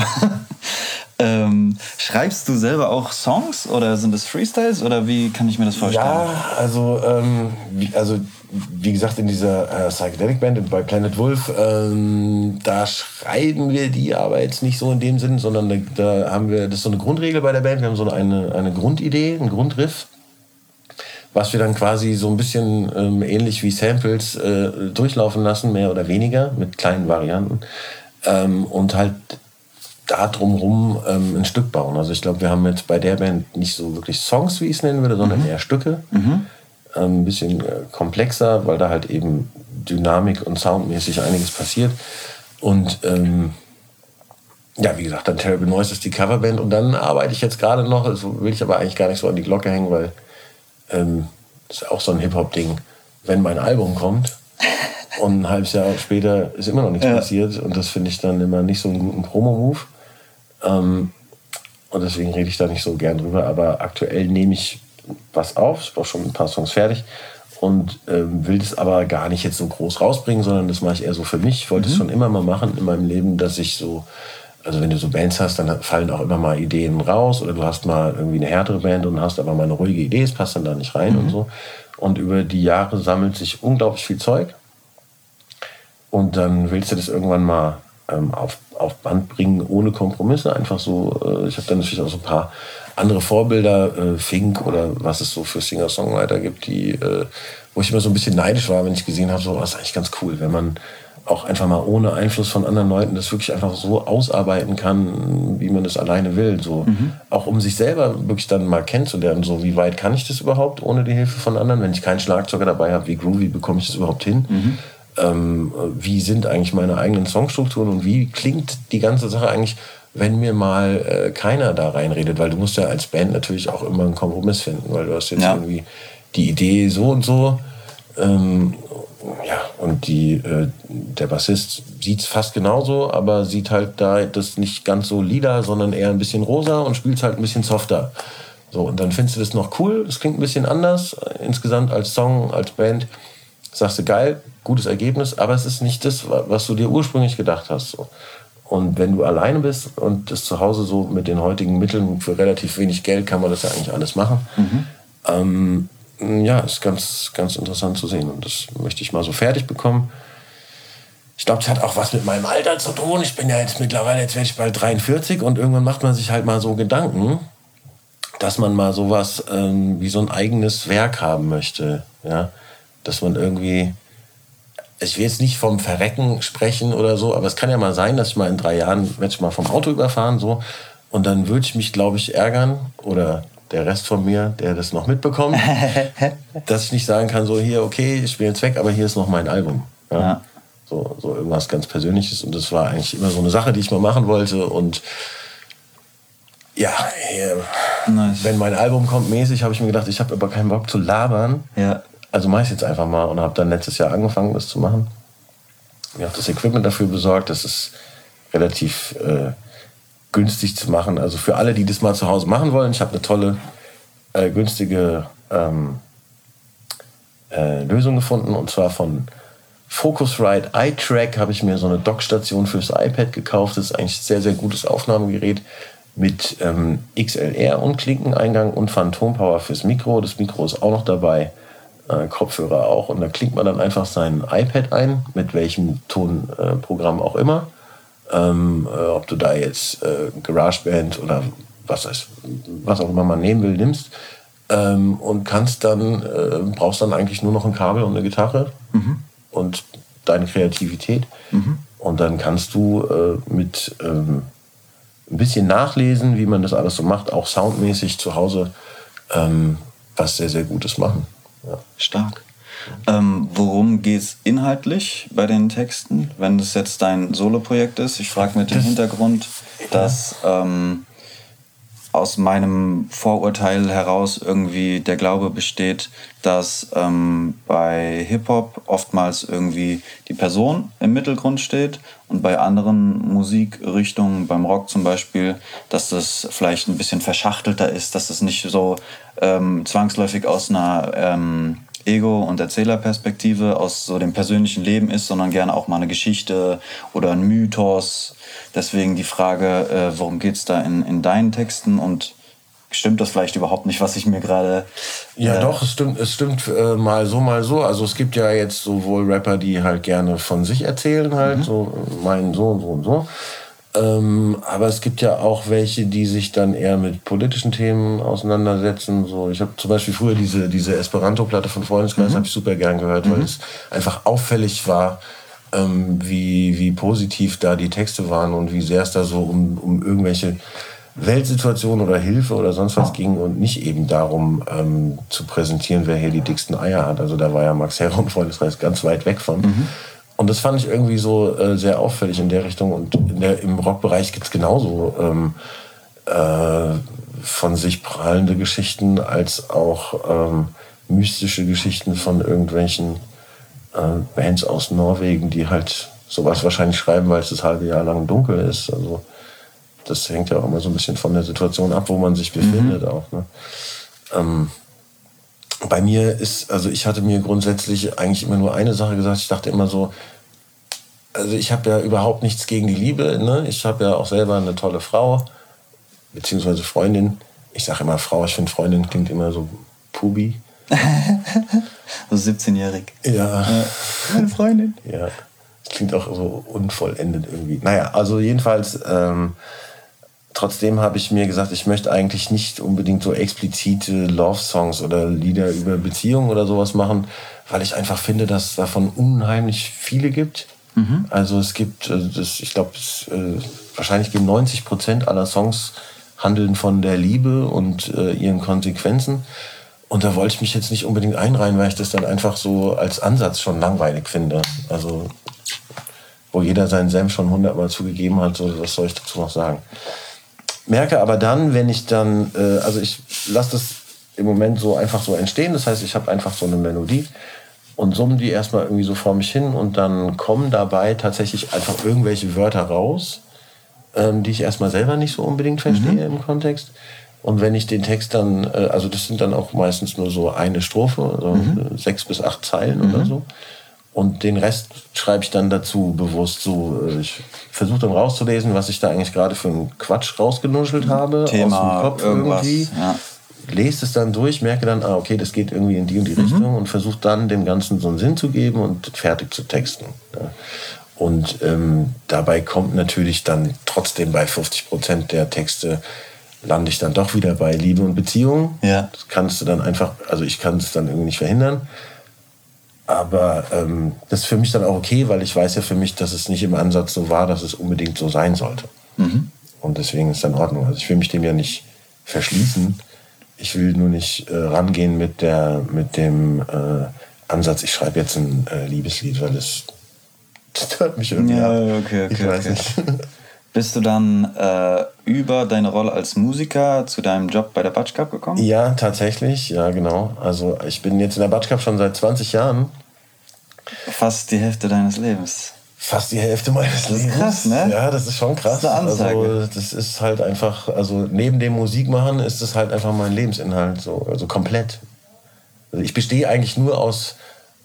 Schreibst du selber auch Songs oder sind das Freestyles oder wie kann ich mir das vorstellen? Ja, also wie gesagt, in dieser Psychedelic Band bei Planet Wolf, da schreiben wir die aber jetzt nicht so in dem Sinn, sondern da haben wir, das ist so eine Grundregel bei der Band, wir haben so eine Grundidee, einen Grundriff, was wir dann quasi so ein bisschen ähnlich wie Samples durchlaufen lassen, mehr oder weniger, mit kleinen Varianten, und halt da drumherum ein Stück bauen. Also ich glaube, wir haben jetzt bei der Band nicht so wirklich Songs, wie ich es nennen würde, sondern eher Stücke. Ein bisschen komplexer, weil da halt eben Dynamik und soundmäßig einiges passiert. Und ja, wie gesagt, dann Terrible Noise ist die Coverband. Und dann arbeite ich jetzt gerade noch, also will ich aber eigentlich gar nicht so an die Glocke hängen, weil das ist auch so ein Hip-Hop-Ding. Wenn mein Album kommt und ein halbes Jahr später ist immer noch nichts passiert, und das finde ich dann immer nicht so einen guten Promo-Move. Und deswegen rede ich da nicht so gern drüber. Aber aktuell nehme ich was auf, ich habe auch schon ein paar Songs fertig und will das aber gar nicht jetzt so groß rausbringen, sondern das mache ich eher so für mich. Ich wollte es schon immer mal machen in meinem Leben, dass ich so, also wenn du so Bands hast, dann fallen auch immer mal Ideen raus, oder du hast mal irgendwie eine härtere Band und hast aber mal eine ruhige Idee, es passt dann da nicht rein und so. Und über die Jahre sammelt sich unglaublich viel Zeug und dann willst du das irgendwann mal auf Band bringen, ohne Kompromisse, einfach so. Ich habe dann natürlich auch so ein paar andere Vorbilder, Fink oder was es so für Singer-Songwriter gibt, die, wo ich immer so ein bisschen neidisch war, wenn ich gesehen habe, so, das ist eigentlich ganz cool, wenn man auch einfach mal ohne Einfluss von anderen Leuten das wirklich einfach so ausarbeiten kann, wie man das alleine will. So. Auch um sich selber wirklich dann mal kennenzulernen, so wie weit kann ich das überhaupt ohne die Hilfe von anderen, wenn ich keinen Schlagzeuger dabei habe, wie groovy bekomme ich das überhaupt hin? Wie sind eigentlich meine eigenen Songstrukturen und wie klingt die ganze Sache eigentlich, wenn mir mal keiner da reinredet, weil du musst ja als Band natürlich auch immer einen Kompromiss finden, weil du hast jetzt irgendwie die Idee so und so, ja, und der Bassist sieht es fast genauso, aber sieht halt da das nicht ganz so lila, sondern eher ein bisschen rosa und spielt es halt ein bisschen softer. So, und dann findest du das noch cool, das klingt ein bisschen anders, insgesamt als Song, als Band, sagst du geil, gutes Ergebnis, aber es ist nicht das, was du dir ursprünglich gedacht hast. So. Und wenn du alleine bist und das zu Hause so mit den heutigen Mitteln für relativ wenig Geld kann man das ja eigentlich alles machen. Ja, ist ganz, ganz interessant zu sehen. Und das möchte ich mal so fertig bekommen. Ich glaube, das hat auch was mit meinem Alter zu tun. Ich bin ja jetzt mittlerweile, jetzt werde ich bald 43 und irgendwann macht man sich halt mal so Gedanken, dass man mal sowas wie so ein eigenes Werk haben möchte. Ja? Dass man irgendwie, ich will jetzt nicht vom Verrecken sprechen oder so, aber es kann ja mal sein, dass ich mal in 3 Jahren werde ich mal vom Auto überfahren so, und dann würde ich mich, glaube ich, ärgern, oder der Rest von mir, der das noch mitbekommt, dass ich nicht sagen kann, so hier, okay, ich bin jetzt weg, aber hier ist noch mein Album. Ja? So irgendwas ganz Persönliches, und das war eigentlich immer so eine Sache, die ich mal machen wollte, und ja, wenn mein Album kommt mäßig, habe ich mir gedacht, ich habe aber keinen Bock zu labern. Ja. Also mache ich jetzt einfach mal, und habe dann letztes Jahr angefangen, das zu machen. Mir habe das Equipment dafür besorgt, das ist relativ günstig zu machen. Also für alle, die das mal zu Hause machen wollen, ich habe eine tolle, günstige Lösung gefunden, und zwar von Focusrite iTrack habe ich mir so eine Dockstation fürs iPad gekauft. Das ist eigentlich ein sehr, sehr gutes Aufnahmegerät mit XLR und Klinkeneingang und Phantompower fürs Mikro. Das Mikro ist auch noch dabei. Kopfhörer auch, und da klingt man dann einfach sein iPad ein, mit welchem Tonprogramm auch immer. Ob du da jetzt GarageBand oder was auch immer man nehmen will, nimmst, und kannst dann, brauchst dann eigentlich nur noch ein Kabel und eine Gitarre und deine Kreativität. Und dann kannst du mit ein bisschen nachlesen, wie man das alles so macht, auch soundmäßig zu Hause was sehr, sehr Gutes machen. Ja. Stark. Worum geht es inhaltlich bei den Texten, wenn das jetzt dein Soloprojekt ist? Ich frage mit dem Hintergrund, dass aus meinem Vorurteil heraus irgendwie der Glaube besteht, dass bei Hip-Hop oftmals irgendwie die Person im Mittelgrund steht und bei anderen Musikrichtungen, beim Rock zum Beispiel, dass das vielleicht ein bisschen verschachtelter ist, dass das nicht so zwangsläufig aus einer Ego- und Erzählerperspektive aus so dem persönlichen Leben ist, sondern gerne auch mal eine Geschichte oder ein Mythos. Deswegen die Frage, worum geht es da in deinen Texten und stimmt das vielleicht überhaupt nicht, was ich mir gerade... Ja doch, es stimmt mal so. Also es gibt ja jetzt sowohl Rapper, die halt gerne von sich erzählen halt, so mein so und so und so. Aber es gibt ja auch welche, die sich dann eher mit politischen Themen auseinandersetzen. So, ich habe zum Beispiel früher diese Esperanto-Platte von Freundeskreis habe ich super gern gehört, weil es einfach auffällig war, wie positiv da die Texte waren und wie sehr es da so um irgendwelche Weltsituationen oder Hilfe oder sonst was ging und nicht eben darum zu präsentieren, wer hier die dicksten Eier hat. Also da war ja Max Herre und Freundeskreis ganz weit weg von. Und das fand ich irgendwie so sehr auffällig in der Richtung. Und im Rockbereich gibt es genauso von sich prahlende Geschichten als auch mystische Geschichten von irgendwelchen Bands aus Norwegen, die halt sowas wahrscheinlich schreiben, weil es das halbe Jahr lang dunkel ist. Also das hängt ja auch immer so ein bisschen von der Situation ab, wo man sich befindet auch. Ne? Bei mir ist, also ich hatte mir grundsätzlich eigentlich immer nur eine Sache gesagt. Ich dachte immer so, also ich habe ja überhaupt nichts gegen die Liebe. Ne? Ich habe ja auch selber eine tolle Frau, beziehungsweise Freundin. Ich sage immer Frau, ich finde Freundin klingt immer so pubi. So 17-jährig. Ja. Meine Freundin. Ja, das klingt auch so unvollendet irgendwie. Naja, also jedenfalls... Trotzdem habe ich mir gesagt, ich möchte eigentlich nicht unbedingt so explizite Love-Songs oder Lieder über Beziehungen oder sowas machen, weil ich einfach finde, dass es davon unheimlich viele gibt. Also es gibt, ich glaube, wahrscheinlich 90% aller Songs handeln von der Liebe und ihren Konsequenzen. Und da wollte ich mich jetzt nicht unbedingt einreihen, weil ich das dann einfach so als Ansatz schon langweilig finde. Also wo jeder seinen Senf schon 100-mal zugegeben hat, so, was soll ich dazu noch sagen? Merke aber dann, wenn ich dann, also ich lasse das im Moment so einfach so entstehen. Das heißt, ich habe einfach so eine Melodie und summe die erstmal irgendwie so vor mich hin und dann kommen dabei tatsächlich einfach irgendwelche Wörter raus, die ich erstmal selber nicht so unbedingt verstehe im Kontext. Und wenn ich den Text dann, also das sind dann auch meistens nur so eine Strophe, also 6 bis 8 Zeilen oder so. Und den Rest schreibe ich dann dazu bewusst so. Ich versuche dann rauszulesen, was ich da eigentlich gerade für einen Quatsch rausgenuschelt habe. Thema, aus dem Kopf irgendwas, irgendwie. ja. Lese es dann durch, merke dann, okay, das geht irgendwie in die und die Richtung und versuche dann dem Ganzen so einen Sinn zu geben und fertig zu texten. Ja. Und dabei kommt natürlich dann trotzdem bei 50% der Texte lande ich dann doch wieder bei Liebe und Beziehung. Ja. Das kannst du dann einfach, also ich kann es dann irgendwie nicht verhindern. Aber das ist für mich dann auch okay, weil ich weiß ja für mich, dass es nicht im Ansatz so war, dass es unbedingt so sein sollte. Und deswegen ist es in Ordnung. Also ich will mich dem ja nicht verschließen. Ich will nur nicht rangehen mit dem Ansatz, ich schreibe jetzt ein Liebeslied, weil das hört mich irgendwie ab. Okay, ich weiß nicht. Bist du dann über deine Rolle als Musiker zu deinem Job bei der Batsch Cup gekommen? Ja, tatsächlich, ja genau. Also ich bin jetzt in der Batsch Cup schon seit 20 Jahren. Fast die Hälfte deines Lebens. Fast die Hälfte meines Lebens. Das ist krass, ne? Ja, das ist schon krass. Das ist eine Ansage. Also das ist halt einfach, also neben dem Musikmachen ist das halt einfach mein Lebensinhalt, so, also komplett. Also ich bestehe eigentlich nur aus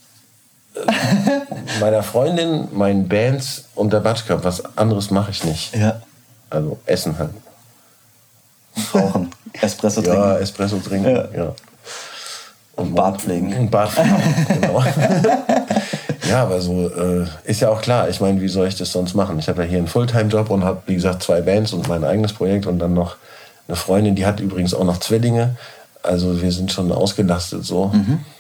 meiner Freundin, meinen Bands und der Batsch Cup. Was anderes mache ich nicht. Ja. Also Essen halt. Rauchen. Espresso trinken. Ja, Espresso trinken, ja. Und Bart pflegen. Und Bart pflegen, genau. Ja, aber so ist ja auch klar. Ich meine, wie soll ich das sonst machen? Ich habe ja hier einen Fulltime-Job und habe, wie gesagt, 2 Bands und mein eigenes Projekt und dann noch eine Freundin, die hat übrigens auch noch Zwillinge. Also wir sind schon ausgelastet so.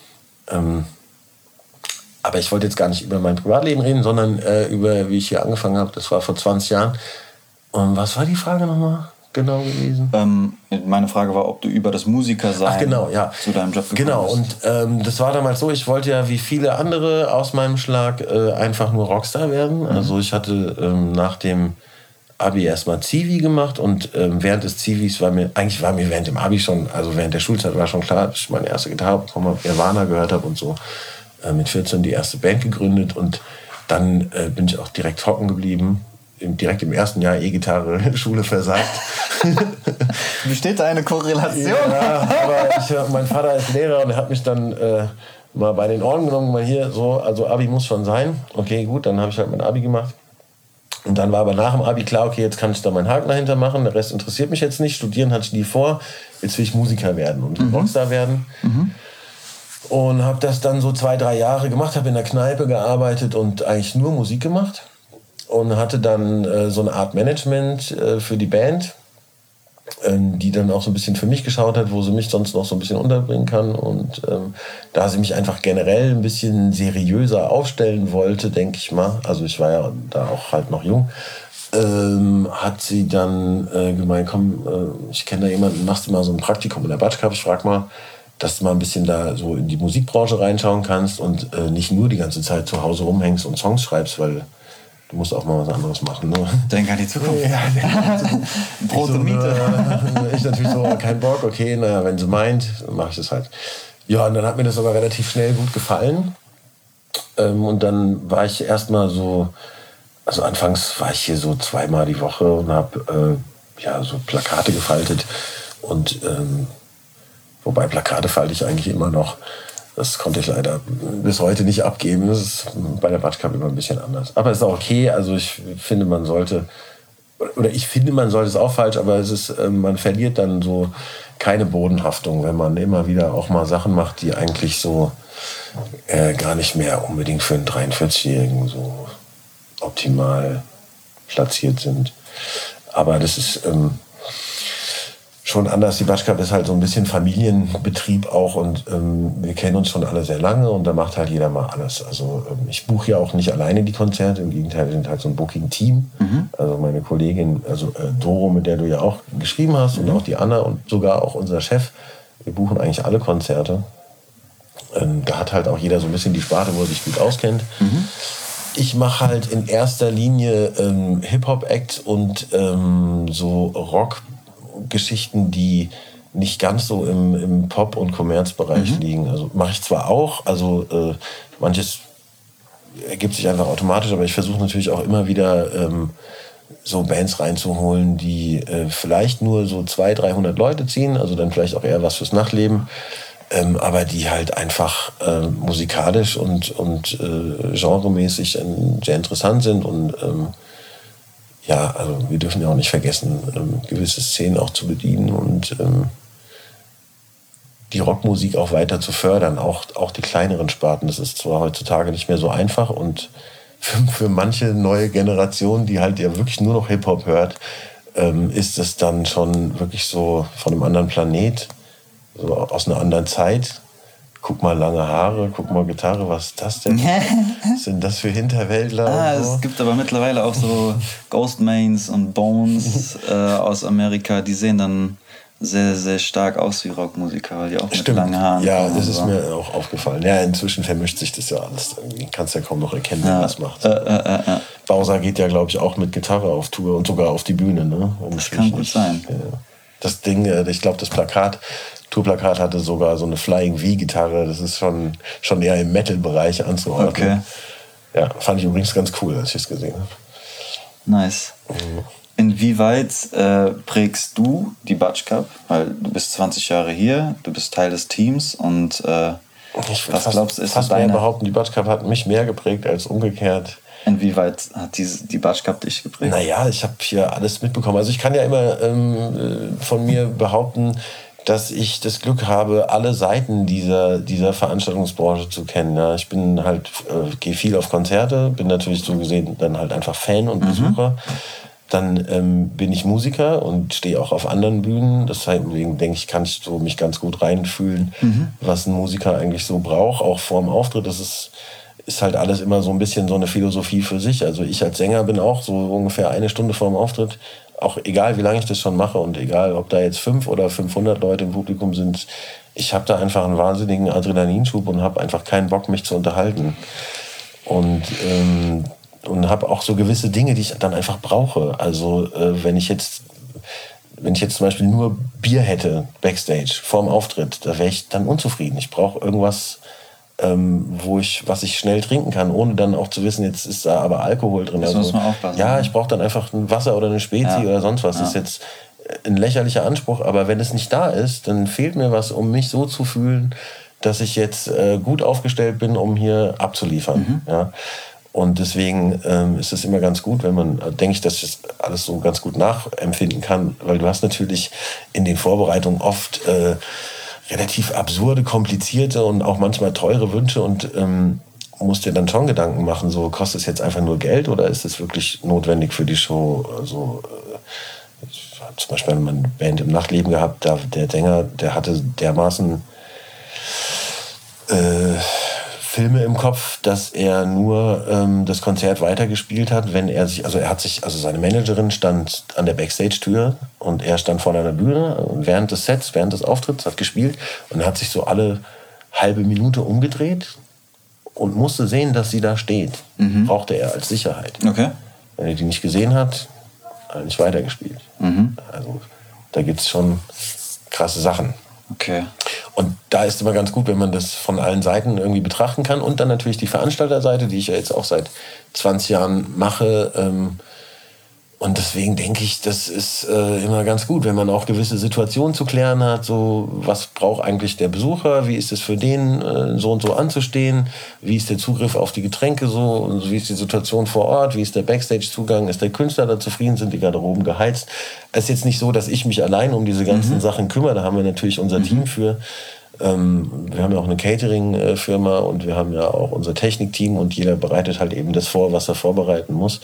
Aber ich wollte jetzt gar nicht über mein Privatleben reden, sondern über, wie ich hier angefangen habe. Das war vor 20 Jahren. Und was war die Frage nochmal? genau gewesen? Meine Frage war, ob du über das Musikersein zu deinem Job gekommen bist. Genau, und das war damals so, ich wollte ja wie viele andere aus meinem Schlag einfach nur Rockstar werden. Also ich hatte nach dem Abi erstmal Zivi gemacht und während des Zivis war mir während dem Abi schon, also während der Schulzeit war schon klar, dass ich meine erste Gitarre bekommen habe, Nirvana gehört habe und so. Mit 14 die erste Band gegründet und dann bin ich auch direkt hocken geblieben. Direkt im ersten Jahr E-Gitarre, Schule versagt. Besteht da eine Korrelation? Ja, aber mein Vater ist Lehrer und er hat mich dann mal bei den Ohren genommen, mal hier so, also Abi muss schon sein. Okay, gut, dann habe ich halt mein Abi gemacht. Und dann war aber nach dem Abi klar, okay, jetzt kann ich da meinen Haken dahinter machen, der Rest interessiert mich jetzt nicht, studieren hatte ich nie vor, jetzt will ich Musiker werden und Rockstar werden. Und habe das dann so 2-3 Jahre gemacht, habe in der Kneipe gearbeitet und eigentlich nur Musik gemacht und hatte dann so eine Art Management für die Band, die dann auch so ein bisschen für mich geschaut hat, wo sie mich sonst noch so ein bisschen unterbringen kann. Und da sie mich einfach generell ein bisschen seriöser aufstellen wollte, denke ich mal, also ich war ja da auch halt noch jung, hat sie dann gemeint, komm, ich kenne da jemanden, machst du mal so ein Praktikum in der Batsch Cup, ich frag mal, dass du mal ein bisschen da so in die Musikbranche reinschauen kannst und nicht nur die ganze Zeit zu Hause rumhängst und Songs schreibst, weil du musst auch mal was anderes machen. Ne? Denk an die Zukunft. Ja, Brot und Miete. Ich natürlich so, kein Bock, okay, naja, wenn sie meint, dann mache ich das halt. Ja, und dann hat mir das aber relativ schnell gut gefallen. Und dann war ich erstmal so, also anfangs war ich hier so 2-mal die Woche und habe so Plakate gefaltet. Und wobei Plakate falte ich eigentlich immer noch. Das konnte ich leider bis heute nicht abgeben. Das ist bei der Batsch Cup immer ein bisschen anders. Aber es ist auch okay. Also ich finde, man sollte es auch falsch, aber es ist, man verliert dann so keine Bodenhaftung, wenn man immer wieder auch mal Sachen macht, die eigentlich so gar nicht mehr unbedingt für einen 43-Jährigen so optimal platziert sind. Aber das ist schon anders. Die Batsch Cup ist halt so ein bisschen Familienbetrieb auch und wir kennen uns schon alle sehr lange und da macht halt jeder mal alles. Also ich buche ja auch nicht alleine die Konzerte, im Gegenteil, wir sind halt so ein Booking-Team. Also meine Kollegin, also Doro, mit der du ja auch geschrieben hast und auch die Anna und sogar auch unser Chef, wir buchen eigentlich alle Konzerte. Da hat halt auch jeder so ein bisschen die Sparte, wo er sich gut auskennt. Ich mache halt in erster Linie Hip-Hop-Acts und so Rock-Geschichten, die nicht ganz so im Pop- und Kommerzbereich liegen. Also mache ich zwar auch, also manches ergibt sich einfach automatisch, aber ich versuche natürlich auch immer wieder so Bands reinzuholen, die vielleicht nur so 200-300 Leute ziehen, also dann vielleicht auch eher was fürs Nachtleben, aber die halt einfach musikalisch und genremäßig sehr interessant sind und also wir dürfen ja auch nicht vergessen, gewisse Szenen auch zu bedienen und die Rockmusik auch weiter zu fördern, auch die kleineren Sparten. Das ist zwar heutzutage nicht mehr so einfach und für manche neue Generation, die halt ja wirklich nur noch Hip-Hop hört, ist es dann schon wirklich so von einem anderen Planet, so aus einer anderen Zeit. Guck mal, lange Haare, guck mal, Gitarre, was ist das denn? Was sind das für Hinterwäldler? Und so? Es gibt aber mittlerweile auch so Ghostmains und Bones aus Amerika, die sehen dann sehr, sehr stark aus wie Rockmusiker, weil die auch mit langen Haaren ja, kommen. das ist mir auch aufgefallen. Ja, inzwischen vermischt sich das ja alles. Irgendwie kannst ja kaum noch erkennen, wer das macht. Bowser geht ja, glaube ich, auch mit Gitarre auf Tour und sogar auf die Bühne. Ne? Das kann gut sein. Ja. Das Ding, ich glaube, das Tourplakat hatte sogar so eine Flying V-Gitarre. Das ist schon eher im Metal-Bereich anzuordnen. Okay. Ja, fand ich übrigens ganz cool, als ich es gesehen habe. Nice. Inwieweit prägst du die Batsch Cup? Weil du bist 20 Jahre hier, du bist Teil des Teams und was glaubst du, ist fast mehr behaupten, die Batsch Cup hat mich mehr geprägt als umgekehrt. Inwieweit hat die Batsch Cup dich geprägt? Naja, ich habe hier alles mitbekommen. Also ich kann ja immer von mir behaupten, dass ich das Glück habe, alle Seiten dieser Veranstaltungsbranche zu kennen. Ja, ich bin halt, gehe viel auf Konzerte, bin natürlich so gesehen dann halt einfach Fan und Besucher. Dann bin ich Musiker und stehe auch auf anderen Bühnen. Deswegen denke ich, kann ich so mich ganz gut reinfühlen, was ein Musiker eigentlich so braucht, auch vor dem Auftritt. Das ist ist halt alles immer so ein bisschen so eine Philosophie für sich. Also ich als Sänger bin auch so ungefähr 1 Stunde vor dem Auftritt, auch egal wie lange ich das schon mache und egal ob da jetzt 5 oder 500 Leute im Publikum sind, ich habe da einfach einen wahnsinnigen Adrenalinschub und habe einfach keinen Bock, mich zu unterhalten. Und habe auch so gewisse Dinge, die ich dann einfach brauche. Also wenn ich jetzt zum Beispiel nur Bier hätte, Backstage, vorm Auftritt, da wäre ich dann unzufrieden. Ich brauche irgendwas, was ich schnell trinken kann, ohne dann auch zu wissen, jetzt ist da aber Alkohol drin. Das muss man aufpassen. Ja, ich brauche dann einfach ein Wasser oder eine Spezi oder sonst was. Das ist jetzt ein lächerlicher Anspruch, aber wenn es nicht da ist, dann fehlt mir was, um mich so zu fühlen, dass ich jetzt gut aufgestellt bin, um hier abzuliefern. Ja? Und deswegen ist es immer ganz gut, wenn man, denke ich, dass ich das alles so ganz gut nachempfinden kann, weil du hast natürlich in den Vorbereitungen oft relativ absurde, komplizierte und auch manchmal teure Wünsche und musst dir dann schon Gedanken machen, so kostet es jetzt einfach nur Geld oder ist es wirklich notwendig für die Show? Also ich habe zum Beispiel eine Band im Nachtleben gehabt, der Sänger, der hatte dermaßen Filme im Kopf, dass er nur das Konzert weitergespielt hat, wenn er sich, also seine Managerin stand an der Backstage-Tür und er stand vor einer Bühne und während des Sets, während des Auftritts hat gespielt und hat sich so alle halbe Minute umgedreht und musste sehen, dass sie da steht. Brauchte er als Sicherheit. Okay. Wenn er die nicht gesehen hat, hat er nicht weitergespielt. Also da gibt es schon krasse Sachen. Okay. Und da ist immer ganz gut, wenn man das von allen Seiten irgendwie betrachten kann. Und dann natürlich die Veranstalterseite, die ich ja jetzt auch seit 20 Jahren mache. Und deswegen denke ich, das ist immer ganz gut, wenn man auch gewisse Situationen zu klären hat. So, was braucht eigentlich der Besucher? Wie ist es für den, so und so anzustehen? Wie ist der Zugriff auf die Getränke so? Und wie ist die Situation vor Ort? Wie ist der Backstage-Zugang? Ist der Künstler da zufrieden? Sind die Garderoben geheizt? Es ist jetzt nicht so, dass ich mich allein um diese ganzen Sachen kümmere. Da haben wir natürlich unser Team für. Wir haben ja auch eine Catering-Firma und wir haben ja auch unser Technikteam und jeder bereitet halt eben das vor, was er vorbereiten muss.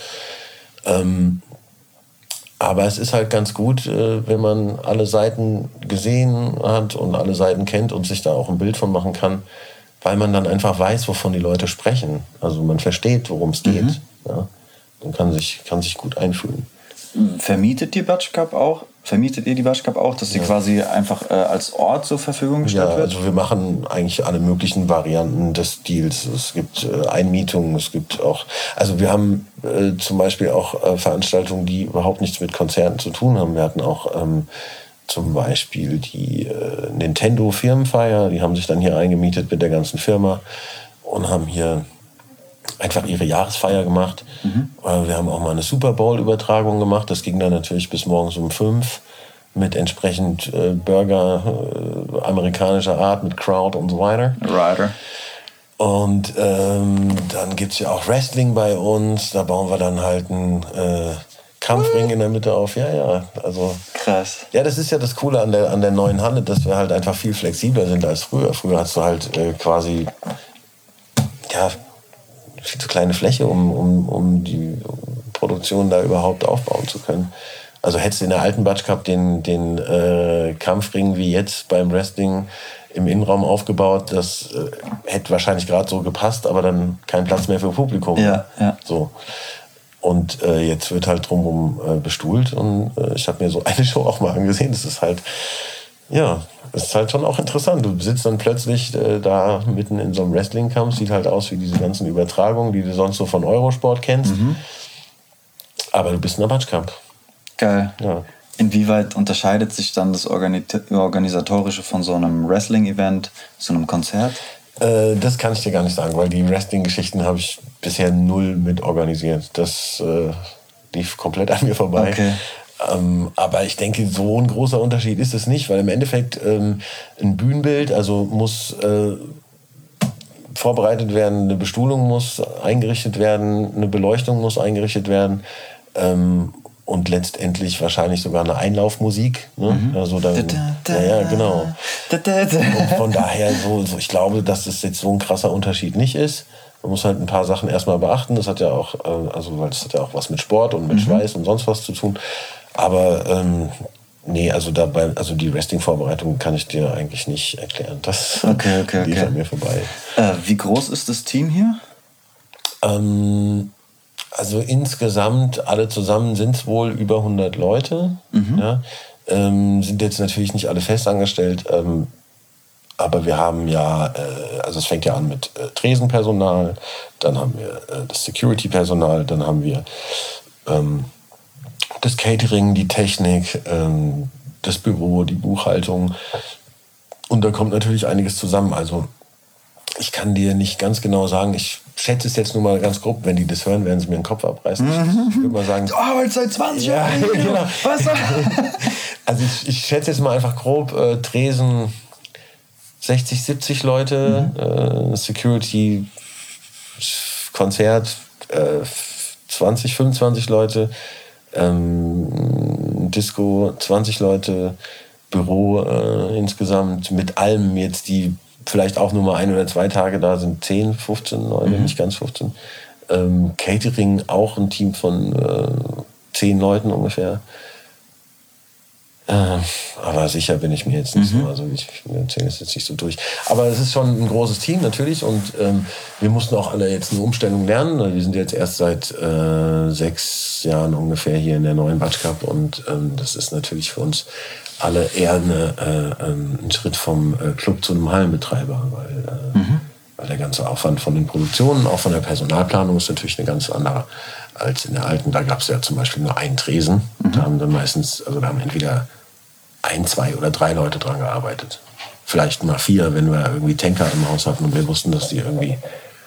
Aber es ist halt ganz gut, wenn man alle Seiten gesehen hat und alle Seiten kennt und sich da auch ein Bild von machen kann, weil man dann einfach weiß, wovon die Leute sprechen. Also man versteht, worum es geht. Ja? Und kann sich gut einfühlen. Vermietet ihr die Batsch Cup auch, dass sie quasi einfach als Ort zur Verfügung gestellt wird? Also wir machen eigentlich alle möglichen Varianten des Deals. Es gibt Einmietungen, es gibt auch, also wir haben zum Beispiel auch Veranstaltungen, die überhaupt nichts mit Konzerten zu tun haben. Wir hatten auch zum Beispiel die Nintendo Firmenfeier, die haben sich dann hier eingemietet mit der ganzen Firma und haben hier einfach ihre Jahresfeier gemacht. Wir haben auch mal eine Super Bowl-Übertragung gemacht. Das ging dann natürlich bis morgens um 5 mit entsprechend Burger amerikanischer Art, mit Crowd und so weiter. Rider. Und dann gibt es ja auch Wrestling bei uns. Da bauen wir dann halt einen Kampfring in der Mitte auf. Ja, also krass. Ja, das ist ja das Coole an der neuen Halle, dass wir halt einfach viel flexibler sind als früher. Früher hast du halt quasi viel zu kleine Fläche, um die Produktion da überhaupt aufbauen zu können. Also hättest du in der alten Batsch Cup den Kampfring wie jetzt beim Wrestling im Innenraum aufgebaut, das hätte wahrscheinlich gerade so gepasst, aber dann kein Platz mehr für Publikum. Ja. So. Und jetzt wird halt drumherum bestuhlt und ich habe mir so eine Show auch mal angesehen. Das ist halt, das ist halt schon auch interessant. Du sitzt dann plötzlich da mitten in so einem Wrestling-Kampf, sieht halt aus wie diese ganzen Übertragungen, die du sonst so von Eurosport kennst. Aber du bist in der Batsch Cup. Geil. Ja. Inwieweit unterscheidet sich dann das Organisatorische von so einem Wrestling-Event zu einem Konzert? Das kann ich dir gar nicht sagen, weil die Wrestling-Geschichten habe ich bisher null mit organisiert. Das lief komplett an mir vorbei. Okay. Aber ich denke, so ein großer Unterschied ist es nicht, weil im Endeffekt ein Bühnenbild, also muss vorbereitet werden, eine Bestuhlung muss eingerichtet werden, eine Beleuchtung muss eingerichtet werden und letztendlich wahrscheinlich sogar eine Einlaufmusik. Ne? Also dann, ja, genau. Und von daher, ich glaube, dass das jetzt so ein krasser Unterschied nicht ist. Man muss halt ein paar Sachen erstmal beachten. Das hat ja auch, weil das hat ja auch was mit Sport und mit Schweiß und sonst was zu tun. Aber nee, also die Wrestling-Vorbereitung kann ich dir eigentlich nicht erklären. Das Okay. lief an mir vorbei. Wie groß ist das Team hier? Also insgesamt, alle zusammen sind es wohl über 100 Leute. Ja? Sind jetzt natürlich nicht alle festangestellt, aber wir haben ja, also es fängt ja an mit Tresenpersonal, dann haben wir das Security-Personal, dann haben wir das Catering, die Technik, das Büro, die Buchhaltung. Und da kommt natürlich einiges zusammen. Also ich kann dir nicht ganz genau sagen, ich schätze es jetzt nur mal ganz grob, wenn die das hören, werden sie mir den Kopf abreißen. Ich würde mal sagen... Du arbeitest seit 20 Jahren. Genau. Was? Also ich schätze jetzt mal einfach grob, Tresen 60, 70 Leute, Security, Konzert 20, 25 Leute, Disco 20 Leute, Büro insgesamt mit allem jetzt, die vielleicht auch nur mal 1 oder 2 Tage da sind, 10, 15 Leute, nicht ganz 15. Catering auch ein Team von 10 Leuten ungefähr. Aber sicher bin ich mir jetzt nicht so. Also ich zähle es jetzt nicht so durch. Aber es ist schon ein großes Team natürlich und wir mussten auch alle jetzt eine Umstellung lernen. Wir sind jetzt erst seit 6 Jahren ungefähr hier in der neuen Batsch Cup und das ist natürlich für uns alle eher ein Schritt vom Club zu einem Hallenbetreiber, weil der ganze Aufwand von den Produktionen, auch von der Personalplanung ist natürlich eine ganz andere als in der alten. Da gab es ja zum Beispiel nur einen Tresen. Da haben dann meistens, also da haben entweder 1, 2 oder 3 Leute dran gearbeitet. Vielleicht mal 4, wenn wir irgendwie Tanker im Haus hatten und wir wussten, dass die irgendwie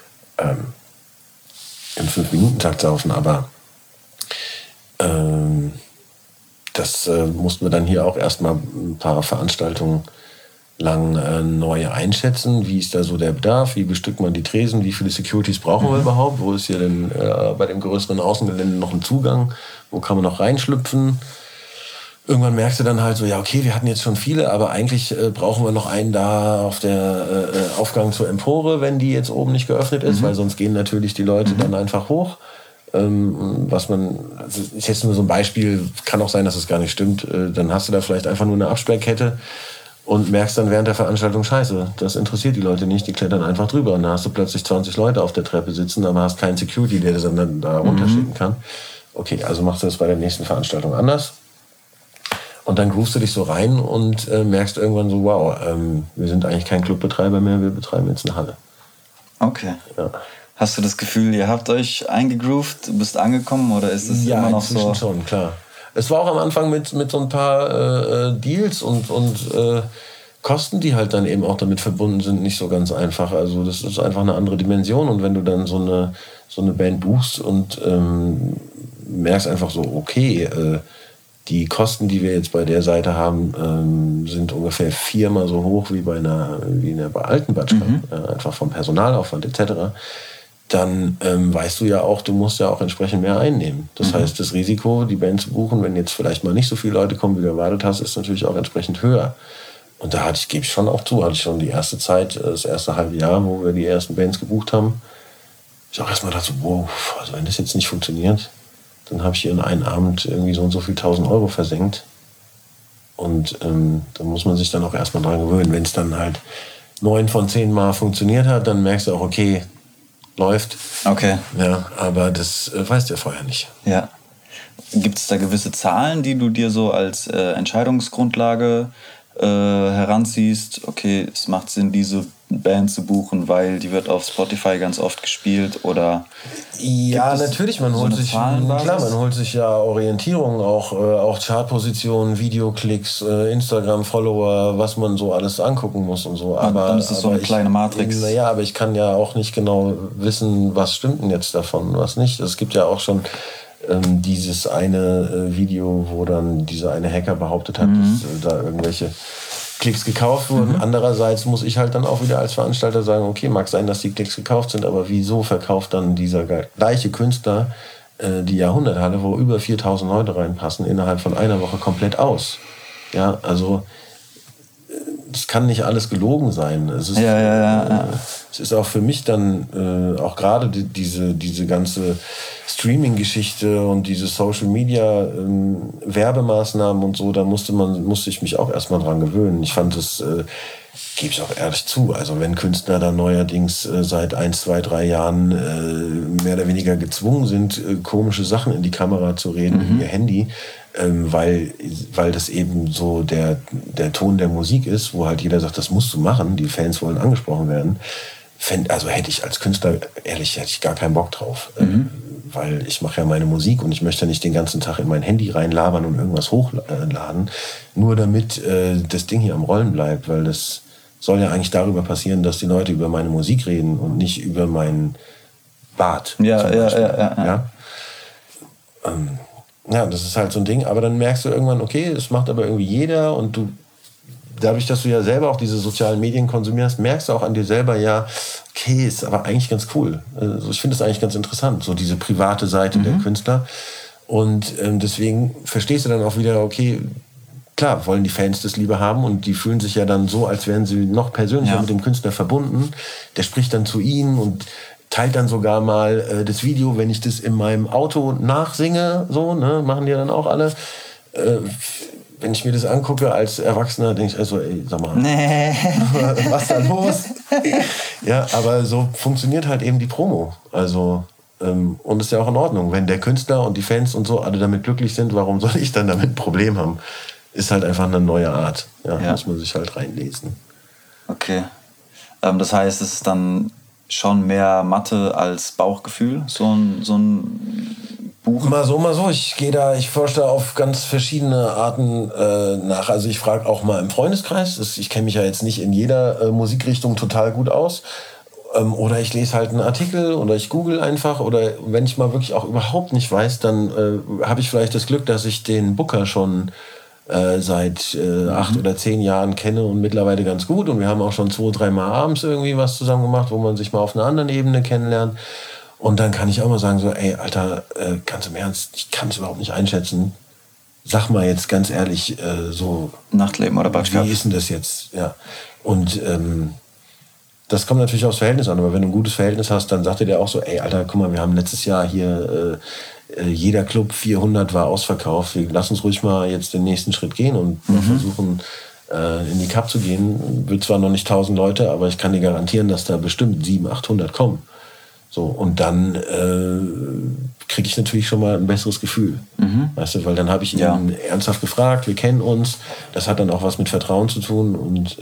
im 5-Minuten-Takt saufen. Aber das mussten wir dann hier auch erstmal ein paar Veranstaltungen lang neu einschätzen. Wie ist da so der Bedarf? Wie bestückt man die Tresen? Wie viele Securities brauchen wir überhaupt? Wo ist hier denn bei dem größeren Außengelände noch ein Zugang? Wo kann man noch reinschlüpfen? Irgendwann merkst du dann halt so, ja okay, wir hatten jetzt schon viele, aber eigentlich brauchen wir noch einen da auf der Aufgang zur Empore, wenn die jetzt oben nicht geöffnet ist, weil sonst gehen natürlich die Leute dann einfach hoch. Was man, also ist jetzt nur so ein Beispiel, kann auch sein, dass es gar nicht stimmt. Dann hast du da vielleicht einfach nur eine Absperrkette und merkst dann während der Veranstaltung, scheiße, das interessiert die Leute nicht, die klettern einfach drüber. Und dann hast du plötzlich 20 Leute auf der Treppe sitzen, aber hast keinen Security, der das dann da runterschicken kann. Okay, also machst du das bei der nächsten Veranstaltung anders. Und dann groovst du dich so rein und merkst irgendwann so, wow, wir sind eigentlich kein Clubbetreiber mehr, wir betreiben jetzt eine Halle. Okay. Ja. Hast du das Gefühl, ihr habt euch eingegroovt, bist angekommen oder ist es immer noch so? Ja, inzwischen schon, klar. Es war auch am Anfang mit so ein paar Deals und Kosten, die halt dann eben auch damit verbunden sind, nicht so ganz einfach. Also das ist einfach eine andere Dimension. Und wenn du dann so eine Band buchst und merkst einfach so, okay, die Kosten, die wir jetzt bei der Seite haben, sind ungefähr 4-mal so hoch wie bei einer alten Batsch Cup, einfach vom Personalaufwand etc., dann weißt du ja auch, du musst ja auch entsprechend mehr einnehmen. Das heißt, das Risiko, die Band zu buchen, wenn jetzt vielleicht mal nicht so viele Leute kommen, wie du erwartet hast, ist natürlich auch entsprechend höher. Und da gebe ich schon auch zu, hatte ich schon die erste Zeit, das erste halbe Jahr, wo wir die ersten Bands gebucht haben, ich auch erstmal dachte, wow, also wenn das jetzt nicht funktioniert, dann habe ich hier in einem Abend irgendwie so und so viel 1.000 Euro versenkt. Und dann muss man sich dann auch erstmal dran gewöhnen. Wenn es dann halt 9 von 10 Mal funktioniert hat, dann merkst du auch, okay, läuft. Okay. Ja, aber das weißt du ja vorher nicht. Ja. Gibt es da gewisse Zahlen, die du dir so als Entscheidungsgrundlage heranziehst? Okay, es macht Sinn, diese Band zu buchen, weil die wird auf Spotify ganz oft gespielt, oder? Ja, natürlich, man holt sich ja Orientierung, auch Chartpositionen, Videoklicks, Instagram-Follower, was man so alles angucken muss und so. Aber dann ist es so eine kleine Matrix. Naja, aber ich kann ja auch nicht genau wissen, was stimmt denn jetzt davon, was nicht. Es gibt ja auch schon dieses eine Video, wo dann dieser eine Hacker behauptet hat, dass da irgendwelche Klicks gekauft wurden. Andererseits muss ich halt dann auch wieder als Veranstalter sagen, okay, mag sein, dass die Klicks gekauft sind, aber wieso verkauft dann dieser gleiche Künstler die Jahrhunderthalle, wo über 4.000 Leute reinpassen, innerhalb von einer Woche komplett aus? Ja, also das kann nicht alles gelogen sein. Es ist, es ist auch für mich dann auch gerade diese ganze Streaming-Geschichte und diese Social-Media Werbemaßnahmen und so, da musste ich mich auch erstmal dran gewöhnen. Ich fand es gebe ich auch ehrlich zu. Also wenn Künstler dann neuerdings seit 1, 2, 3 Jahren mehr oder weniger gezwungen sind, komische Sachen in die Kamera zu reden, in ihr Handy, weil das eben so der Ton der Musik ist, wo halt jeder sagt, das musst du machen, die Fans wollen angesprochen werden. Also hätte ich als Künstler, ehrlich, hätte ich gar keinen Bock drauf. Weil ich mache ja meine Musik und ich möchte nicht den ganzen Tag in mein Handy reinlabern und irgendwas hochladen, nur damit das Ding hier am Rollen bleibt, weil das soll ja eigentlich darüber passieren, dass die Leute über meine Musik reden und nicht über meinen Bart. Ja, das ist halt so ein Ding. Aber dann merkst du irgendwann, okay, das macht aber irgendwie jeder und du, dadurch, dass du ja selber auch diese sozialen Medien konsumierst, merkst du auch an dir selber, ja, okay, ist aber eigentlich ganz cool. Also ich finde es eigentlich ganz interessant, so diese private Seite der Künstler. Und deswegen verstehst du dann auch wieder, okay, klar, wollen die Fans das lieber haben und die fühlen sich ja dann so, als wären sie noch persönlicher mit dem Künstler verbunden. Der spricht dann zu ihnen und teilt dann sogar mal das Video, wenn ich das in meinem Auto nachsinge, so, ne, machen die ja dann auch alle. Wenn ich mir das angucke als Erwachsener, denke ich, also, ey, sag mal, was ist da los? Ja, aber so funktioniert halt eben die Promo. Also, und ist ja auch in Ordnung. Wenn der Künstler und die Fans und so alle damit glücklich sind, warum soll ich dann damit ein Problem haben? Ist halt einfach eine neue Art. Ja. Muss man sich halt reinlesen. Okay. Das heißt, es ist dann schon mehr Mathe als Bauchgefühl, so ein Buch? Mal so. Ich forsche da auf ganz verschiedene Arten nach. Also ich frage auch mal im Freundeskreis. Ich kenne mich ja jetzt nicht in jeder Musikrichtung total gut aus. Oder ich lese halt einen Artikel oder ich google einfach. Oder wenn ich mal wirklich auch überhaupt nicht weiß, dann habe ich vielleicht das Glück, dass ich den Booker schon seit 8 oder 10 Jahren kenne und mittlerweile ganz gut. Und wir haben auch schon 2, 3 Mal abends irgendwie was zusammen gemacht, wo man sich mal auf einer anderen Ebene kennenlernt. Und dann kann ich auch mal sagen so, ey, Alter, ganz im Ernst, ich kann es überhaupt nicht einschätzen. Sag mal jetzt ganz ehrlich, so... Nachtleben oder Batschkap. Wie ist denn das jetzt? Ja. Und das kommt natürlich aufs Verhältnis an. Aber wenn du ein gutes Verhältnis hast, dann sagt dir der auch so, ey, Alter, guck mal, wir haben letztes Jahr hier... jeder Club 400 war ausverkauft. Lass uns ruhig mal jetzt den nächsten Schritt gehen und versuchen, in die Cup zu gehen. Wird zwar noch nicht 1000 Leute, aber ich kann dir garantieren, dass da bestimmt 700, 800 kommen. So, und dann kriege ich natürlich schon mal ein besseres Gefühl. Weißt du, weil dann habe ich ihn ernsthaft gefragt, wir kennen uns. Das hat dann auch was mit Vertrauen zu tun. Und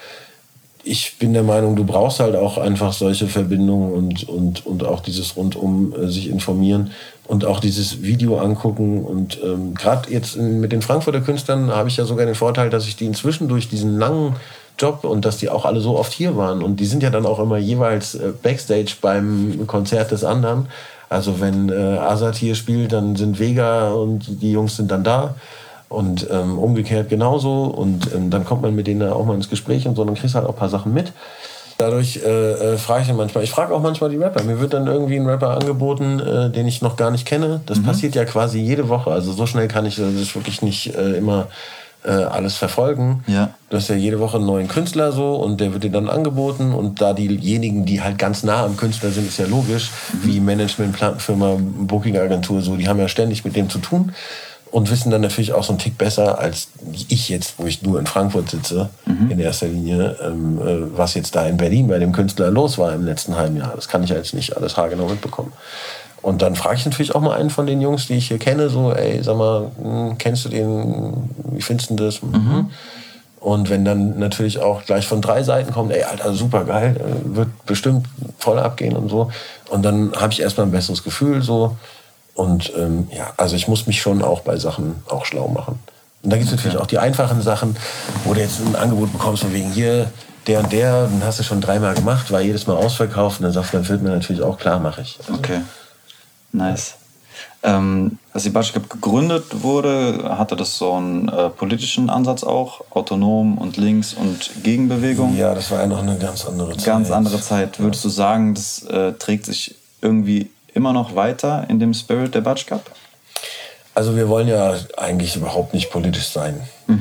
ich bin der Meinung, du brauchst halt auch einfach solche Verbindungen und auch dieses rundum sich informieren und auch dieses Video angucken. Und gerade jetzt mit den Frankfurter Künstlern habe ich ja sogar den Vorteil, dass ich die inzwischen durch diesen langen Job und dass die auch alle so oft hier waren. Und die sind ja dann auch immer jeweils Backstage beim Konzert des anderen. Also wenn Azad hier spielt, dann sind Vega und die Jungs sind dann da. Und umgekehrt genauso. Und dann kommt man mit denen auch mal ins Gespräch und so. Dann kriegst du halt auch ein paar Sachen mit. Dadurch frage ich dann manchmal. Ich frage auch manchmal die Rapper. Mir wird dann irgendwie ein Rapper angeboten, den ich noch gar nicht kenne. Das passiert ja quasi jede Woche. Also so schnell kann ich das wirklich nicht immer alles verfolgen. Ja. Du hast ja jede Woche einen neuen Künstler so und der wird dir dann angeboten. Und da diejenigen, die halt ganz nah am Künstler sind, ist ja logisch, wie Management, Plattenfirma, Booking-Agentur, so, die haben ja ständig mit dem zu tun. Und wissen dann natürlich auch so einen Tick besser als ich jetzt, wo ich nur in Frankfurt sitze, in erster Linie, was jetzt da in Berlin bei dem Künstler los war im letzten halben Jahr. Das kann ich ja jetzt nicht alles haargenau mitbekommen. Und dann frage ich natürlich auch mal einen von den Jungs, die ich hier kenne, so, ey, sag mal, kennst du den, wie findest du das? Und wenn dann natürlich auch gleich von 3 Seiten kommt, ey, Alter, super geil, wird bestimmt voll abgehen und so. Und dann habe ich erstmal ein besseres Gefühl, so. Und also ich muss mich schon auch bei Sachen auch schlau machen. Und da gibt es natürlich auch die einfachen Sachen, wo du jetzt ein Angebot bekommst, von wegen hier, der und der, dann hast du schon 3-mal gemacht, war jedes Mal ausverkauft. Und dann sagst du, dann wird mir natürlich auch klar, mache ich. Also, okay, nice. Als die Batschkap gegründet wurde, hatte das so einen politischen Ansatz auch, autonom und links und Gegenbewegung? Ja, das war ja noch eine ganz andere Zeit. Ganz andere Zeit. Würdest du sagen, das trägt sich irgendwie immer noch weiter in dem Spirit der Batschkap? Also wir wollen ja eigentlich überhaupt nicht politisch sein.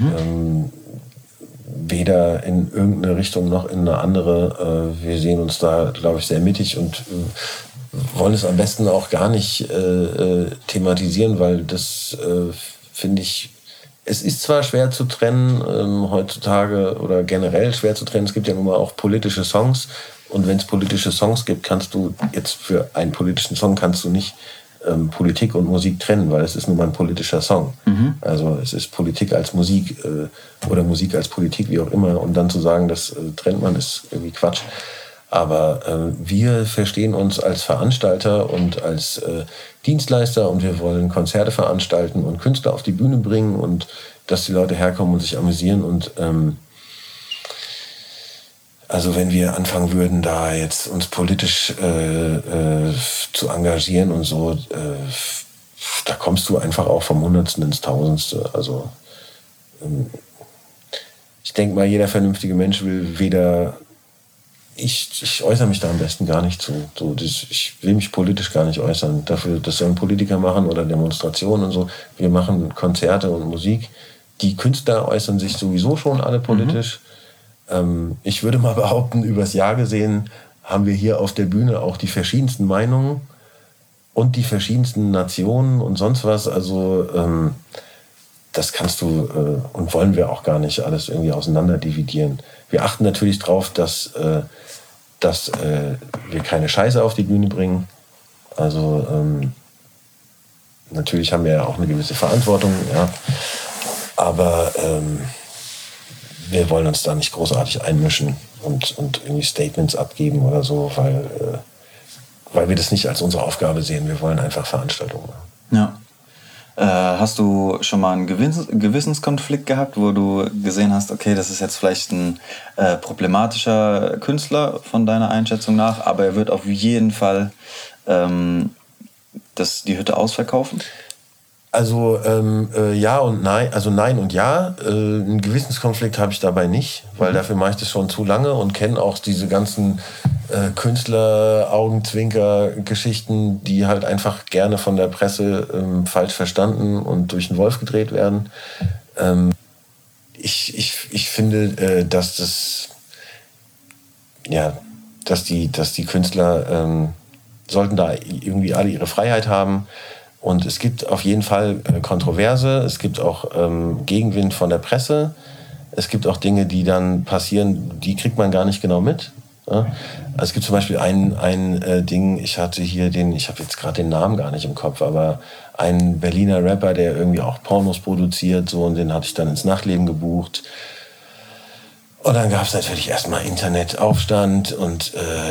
Weder in irgendeine Richtung noch in eine andere. Wir sehen uns da, glaube ich, sehr mittig und wollen es am besten auch gar nicht thematisieren, weil das, finde ich, Es ist zwar schwer zu trennen, heutzutage oder generell schwer zu trennen. Es gibt ja nun mal auch politische Songs. Und wenn es politische Songs gibt, kannst du jetzt für einen politischen Song kannst du nicht Politik und Musik trennen, weil es ist nun mal ein politischer Song. Also es ist Politik als Musik oder Musik als Politik, wie auch immer. Und dann zu sagen, das trennt man, ist irgendwie Quatsch. Aber wir verstehen uns als Veranstalter und als Dienstleister und wir wollen Konzerte veranstalten und Künstler auf die Bühne bringen und dass die Leute herkommen und sich amüsieren. Und also wenn wir anfangen würden, da jetzt uns politisch zu engagieren und so, da kommst du einfach auch vom Hundertsten ins Tausendste. Also ich denke mal, jeder vernünftige Mensch will weder... Ich äußere mich da am besten gar nicht zu. Ich will mich politisch gar nicht äußern. Dafür, das sollen Politiker machen oder Demonstrationen und so. Wir machen Konzerte und Musik. Die Künstler äußern sich sowieso schon alle politisch. Ich würde mal behaupten, übers Jahr gesehen haben wir hier auf der Bühne auch die verschiedensten Meinungen und die verschiedensten Nationen und sonst was. Also das kannst du und wollen wir auch gar nicht alles irgendwie auseinander dividieren. Wir achten natürlich darauf, dass wir keine Scheiße auf die Bühne bringen. Also natürlich haben wir ja auch eine gewisse Verantwortung, ja. Aber wir wollen uns da nicht großartig einmischen und irgendwie Statements abgeben oder so, weil wir das nicht als unsere Aufgabe sehen. Wir wollen einfach Veranstaltungen machen. Ja. Hast du schon mal einen Gewissenskonflikt gehabt, wo du gesehen hast, okay, das ist jetzt vielleicht ein problematischer Künstler von deiner Einschätzung nach, aber er wird auf jeden Fall die Hütte ausverkaufen? Also ja und nein, also nein und ja. Einen Gewissenskonflikt habe ich dabei nicht, weil dafür mache ich das schon zu lange und kenne auch diese ganzen Künstler-Augenzwinker-Geschichten, die halt einfach gerne von der Presse falsch verstanden und durch den Wolf gedreht werden. Ich finde, dass die Künstler sollten da irgendwie alle ihre Freiheit haben. Und es gibt auf jeden Fall Kontroverse, es gibt auch Gegenwind von der Presse, es gibt auch Dinge, die dann passieren, die kriegt man gar nicht genau mit. Ja? Also es gibt zum Beispiel ein Ding, ich habe jetzt gerade den Namen gar nicht im Kopf, aber ein Berliner Rapper, der irgendwie auch Pornos produziert, so, und den hatte ich dann ins Nachtleben gebucht. Und dann gab es natürlich erstmal Internetaufstand und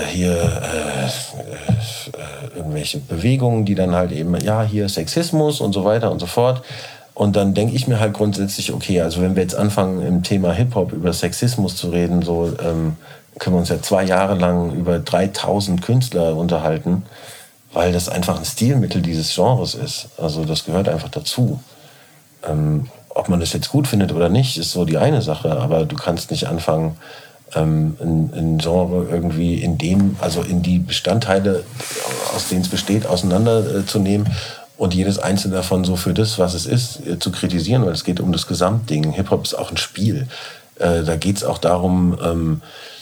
irgendwelche Bewegungen, die dann halt eben, ja, hier Sexismus und so weiter und so fort. Und dann denke ich mir halt grundsätzlich, okay, also wenn wir jetzt anfangen, im Thema Hip-Hop über Sexismus zu reden, so können wir uns ja 2 Jahre lang über 3000 Künstler unterhalten, weil das einfach ein Stilmittel dieses Genres ist. Also das gehört einfach dazu. Ob man das jetzt gut findet oder nicht, ist so die eine Sache, aber du kannst nicht anfangen, ein Genre irgendwie in die Bestandteile, aus denen es besteht, auseinanderzunehmen und jedes einzelne davon so für das, was es ist, zu kritisieren, weil es geht um das Gesamtding. Hip-Hop ist auch ein Spiel. Da geht es auch darum,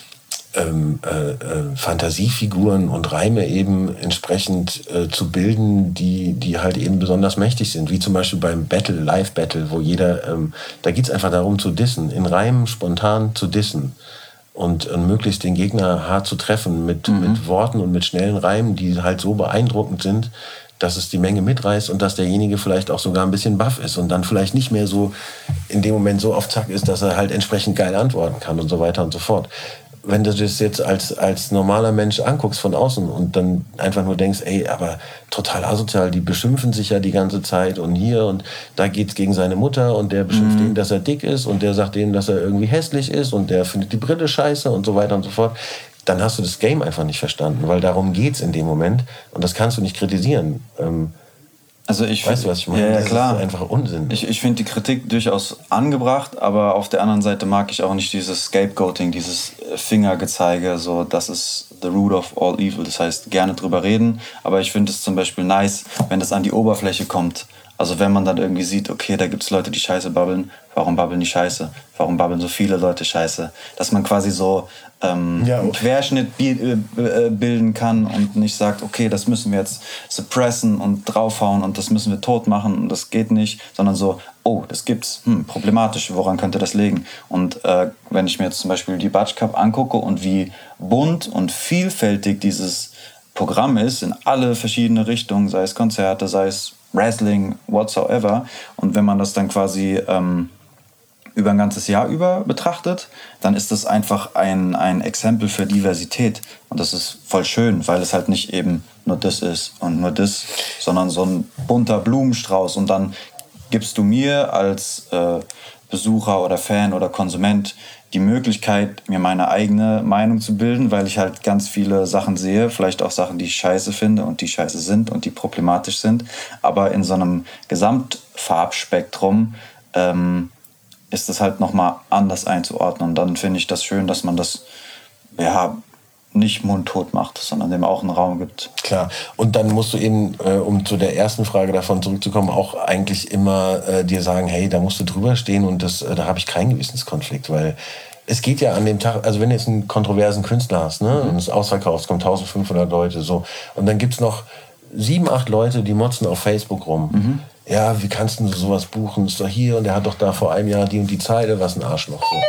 Fantasiefiguren und Reime eben entsprechend zu bilden, die halt eben besonders mächtig sind, wie zum Beispiel beim Live-Battle, wo jeder, da geht es einfach darum zu dissen, in Reimen spontan zu dissen und möglichst den Gegner hart zu treffen mit Worten und mit schnellen Reimen, die halt so beeindruckend sind, dass es die Menge mitreißt und dass derjenige vielleicht auch sogar ein bisschen baff ist und dann vielleicht nicht mehr so in dem Moment so auf Zack ist, dass er halt entsprechend geil antworten kann und so weiter und so fort. Wenn du das jetzt als normaler Mensch anguckst von außen und dann einfach nur denkst, ey, aber total asozial, die beschimpfen sich ja die ganze Zeit und hier und da geht's gegen seine Mutter und der beschimpft ihn, dass er dick ist und der sagt ihm, dass er irgendwie hässlich ist und der findet die Brille scheiße und so weiter und so fort, dann hast du das Game einfach nicht verstanden, weil darum geht's in dem Moment und das kannst du nicht kritisieren. Weißt du, was ich meine? Ja, klar. Das ist einfach Unsinn. Ich finde die Kritik durchaus angebracht, aber auf der anderen Seite mag ich auch nicht dieses Scapegoating, dieses Fingergezeige, so, das ist the root of all evil. Das heißt, gerne drüber reden, aber ich finde es zum Beispiel nice, wenn das an die Oberfläche kommt, Also wenn man dann irgendwie sieht, okay, da gibt es Leute, die Scheiße babbeln, warum babbeln die Scheiße? Warum babbeln so viele Leute Scheiße? Dass man quasi so einen Querschnitt bilden kann und nicht sagt, okay, das müssen wir jetzt suppressen und draufhauen und das müssen wir tot machen und das geht nicht, sondern so, oh, das gibt's, problematisch, woran könnte das liegen? Und wenn ich mir jetzt zum Beispiel die Batsch Cup angucke und wie bunt und vielfältig dieses Programm ist, in alle verschiedene Richtungen, sei es Konzerte, sei es Wrestling, whatsoever. Und wenn man das dann quasi über ein ganzes Jahr über betrachtet, dann ist das einfach ein Exempel für Diversität. Und das ist voll schön, weil es halt nicht eben nur das ist und nur das, sondern so ein bunter Blumenstrauß. Und dann gibst du mir als Besucher oder Fan oder Konsument die Möglichkeit, mir meine eigene Meinung zu bilden, weil ich halt ganz viele Sachen sehe, vielleicht auch Sachen, die ich scheiße finde und die scheiße sind und die problematisch sind. Aber in so einem Gesamtfarbspektrum ist es halt nochmal anders einzuordnen. Und dann finde ich das schön, dass man das nicht mundtot macht, sondern dem auch einen Raum gibt. Klar. Und dann musst du eben, um zu der ersten Frage davon zurückzukommen, auch eigentlich immer dir sagen, hey, da musst du drüber stehen und da habe ich keinen Gewissenskonflikt, weil es geht ja an dem Tag, also wenn du jetzt einen kontroversen Künstler hast, ne, und es ausverkauft, es kommen 1500 Leute, so, und dann gibt's noch 7, 8 Leute, die motzen auf Facebook rum. Ja, wie kannst du sowas buchen? Ist doch hier und der hat doch da vor einem Jahr die und die Zeile, was ein Arschloch. So.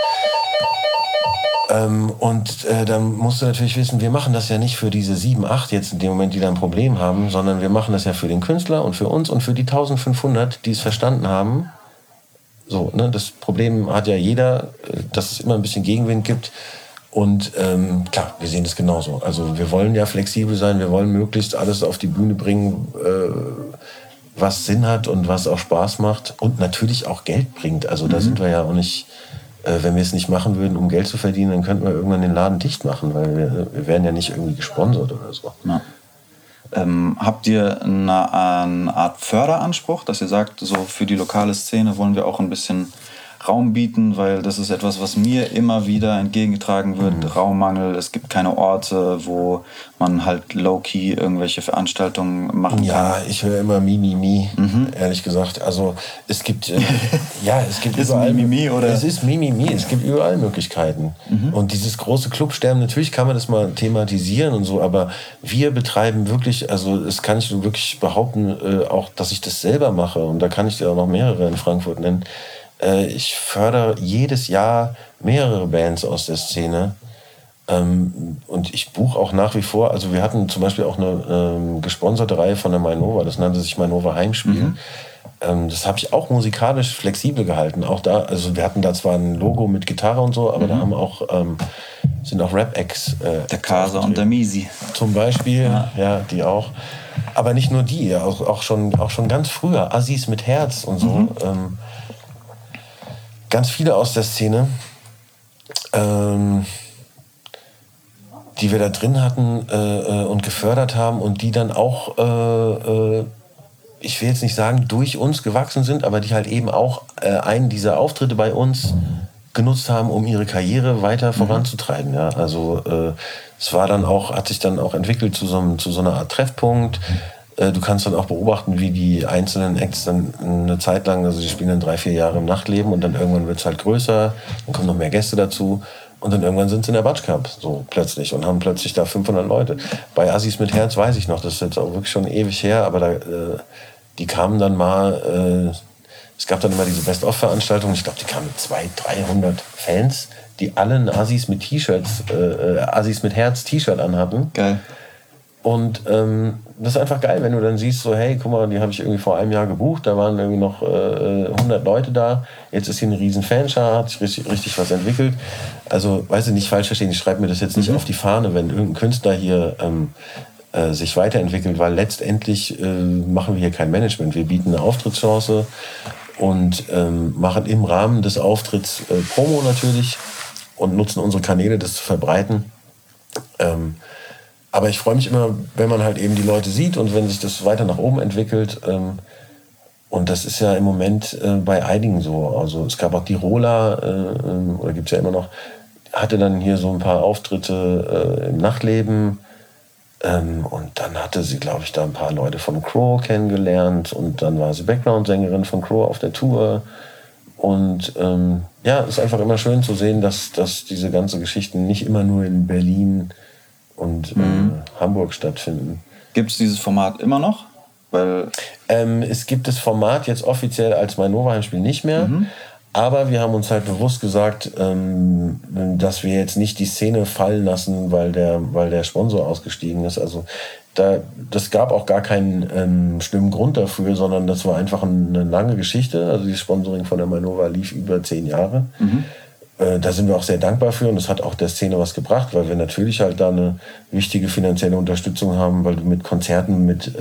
Dann musst du natürlich wissen, wir machen das ja nicht für diese 7, 8 jetzt in dem Moment, die da ein Problem haben, sondern wir machen das ja für den Künstler und für uns und für die 1500, die es verstanden haben. So, ne, das Problem hat ja jeder, dass es immer ein bisschen Gegenwind gibt. Und klar, wir sehen das genauso. Also wir wollen ja flexibel sein, wir wollen möglichst alles auf die Bühne bringen, was Sinn hat und was auch Spaß macht und natürlich auch Geld bringt. Also da sind wir ja auch nicht... wenn wir es nicht machen würden, um Geld zu verdienen, dann könnten wir irgendwann den Laden dicht machen, weil wir werden ja nicht irgendwie gesponsert oder so. Ja. Habt ihr eine Art Förderanspruch, dass ihr sagt, so für die lokale Szene wollen wir auch ein bisschen Raum bieten, weil das ist etwas, was mir immer wieder entgegengetragen wird. Raummangel, es gibt keine Orte, wo man halt low-key irgendwelche Veranstaltungen machen kann. Ja, ich höre immer Mimimi, ehrlich gesagt. Also es gibt, es gibt überall... Mimimi, oder? Es ist Mimimi, es gibt überall Möglichkeiten. Und dieses große Clubsterben, natürlich kann man das mal thematisieren und so, aber wir betreiben wirklich, also das kann ich wirklich behaupten, auch, dass ich das selber mache. Und da kann ich dir auch noch mehrere in Frankfurt nennen. Ich fördere jedes Jahr mehrere Bands aus der Szene. Und ich buche auch nach wie vor, also wir hatten zum Beispiel auch eine gesponserte Reihe von der Mainova, das nannte sich Mainova Heimspiel. Das habe ich auch musikalisch flexibel gehalten. Auch da, also wir hatten da zwar ein Logo mit Gitarre und so, aber da haben auch, sind auch Rap-Acts. Der Kasa und der Misi. Zum Beispiel, ja, die auch. Aber nicht nur die, auch schon ganz früher, Assis mit Herz und so. Ganz viele aus der Szene, die wir da drin hatten und gefördert haben und die dann auch, ich will jetzt nicht sagen, durch uns gewachsen sind, aber die halt eben auch einen dieser Auftritte bei uns genutzt haben, um ihre Karriere weiter voranzutreiben. Ja? Also es war dann auch, hat sich dann auch entwickelt zu so einer Art Treffpunkt. Du kannst dann auch beobachten, wie die einzelnen Acts dann eine Zeit lang, also die spielen dann 3, 4 Jahre im Nachtleben und dann irgendwann wird es halt größer, dann kommen noch mehr Gäste dazu und dann irgendwann sind sie in der Batsch Cup so plötzlich und haben plötzlich da 500 Leute. Bei Assis mit Herz weiß ich noch, das ist jetzt auch wirklich schon ewig her, aber die kamen dann mal, es gab dann immer diese Best-of-Veranstaltungen, ich glaube, die kamen mit 200, 300 Fans, die alle ein Assis mit T-Shirts, Assis mit Herz T-Shirt anhatten. Geil. Und das ist einfach geil, wenn du dann siehst, so hey, guck mal, die habe ich irgendwie vor einem Jahr gebucht, da waren irgendwie noch 100 Leute da, jetzt ist hier eine riesen Fanschar, hat sich richtig was entwickelt. Also, weißt du, nicht falsch verstehen, ich schreibe mir das jetzt nicht auf die Fahne, wenn irgendein Künstler hier sich weiterentwickelt, weil letztendlich machen wir hier kein Management, wir bieten eine Auftrittschance und machen im Rahmen des Auftritts Promo natürlich und nutzen unsere Kanäle, das zu verbreiten. Aber ich freue mich immer, wenn man halt eben die Leute sieht und wenn sich das weiter nach oben entwickelt. Und das ist ja im Moment bei einigen so. Also es gab auch die Rola, oder gibt es ja immer noch, hatte dann hier so ein paar Auftritte im Nachtleben. Und dann hatte sie, glaube ich, da ein paar Leute von Crow kennengelernt und dann war sie Background-Sängerin von Crow auf der Tour. Und ja, es ist einfach immer schön zu sehen, dass diese ganzen Geschichten nicht immer nur in Berlin und Hamburg stattfinden. Gibt es dieses Format immer noch? Weil Es gibt das Format jetzt offiziell als Mein Nova-Heimspiel nicht mehr. Aber wir haben uns halt bewusst gesagt, dass wir jetzt nicht die Szene fallen lassen, weil der Sponsor ausgestiegen ist. Also das gab auch gar keinen schlimmen Grund dafür, sondern das war einfach eine lange Geschichte. Also die Sponsoring von der Mainova lief über 10 Jahre. Da sind wir auch sehr dankbar für und das hat auch der Szene was gebracht, weil wir natürlich halt da eine wichtige finanzielle Unterstützung haben, weil du mit Konzerten mit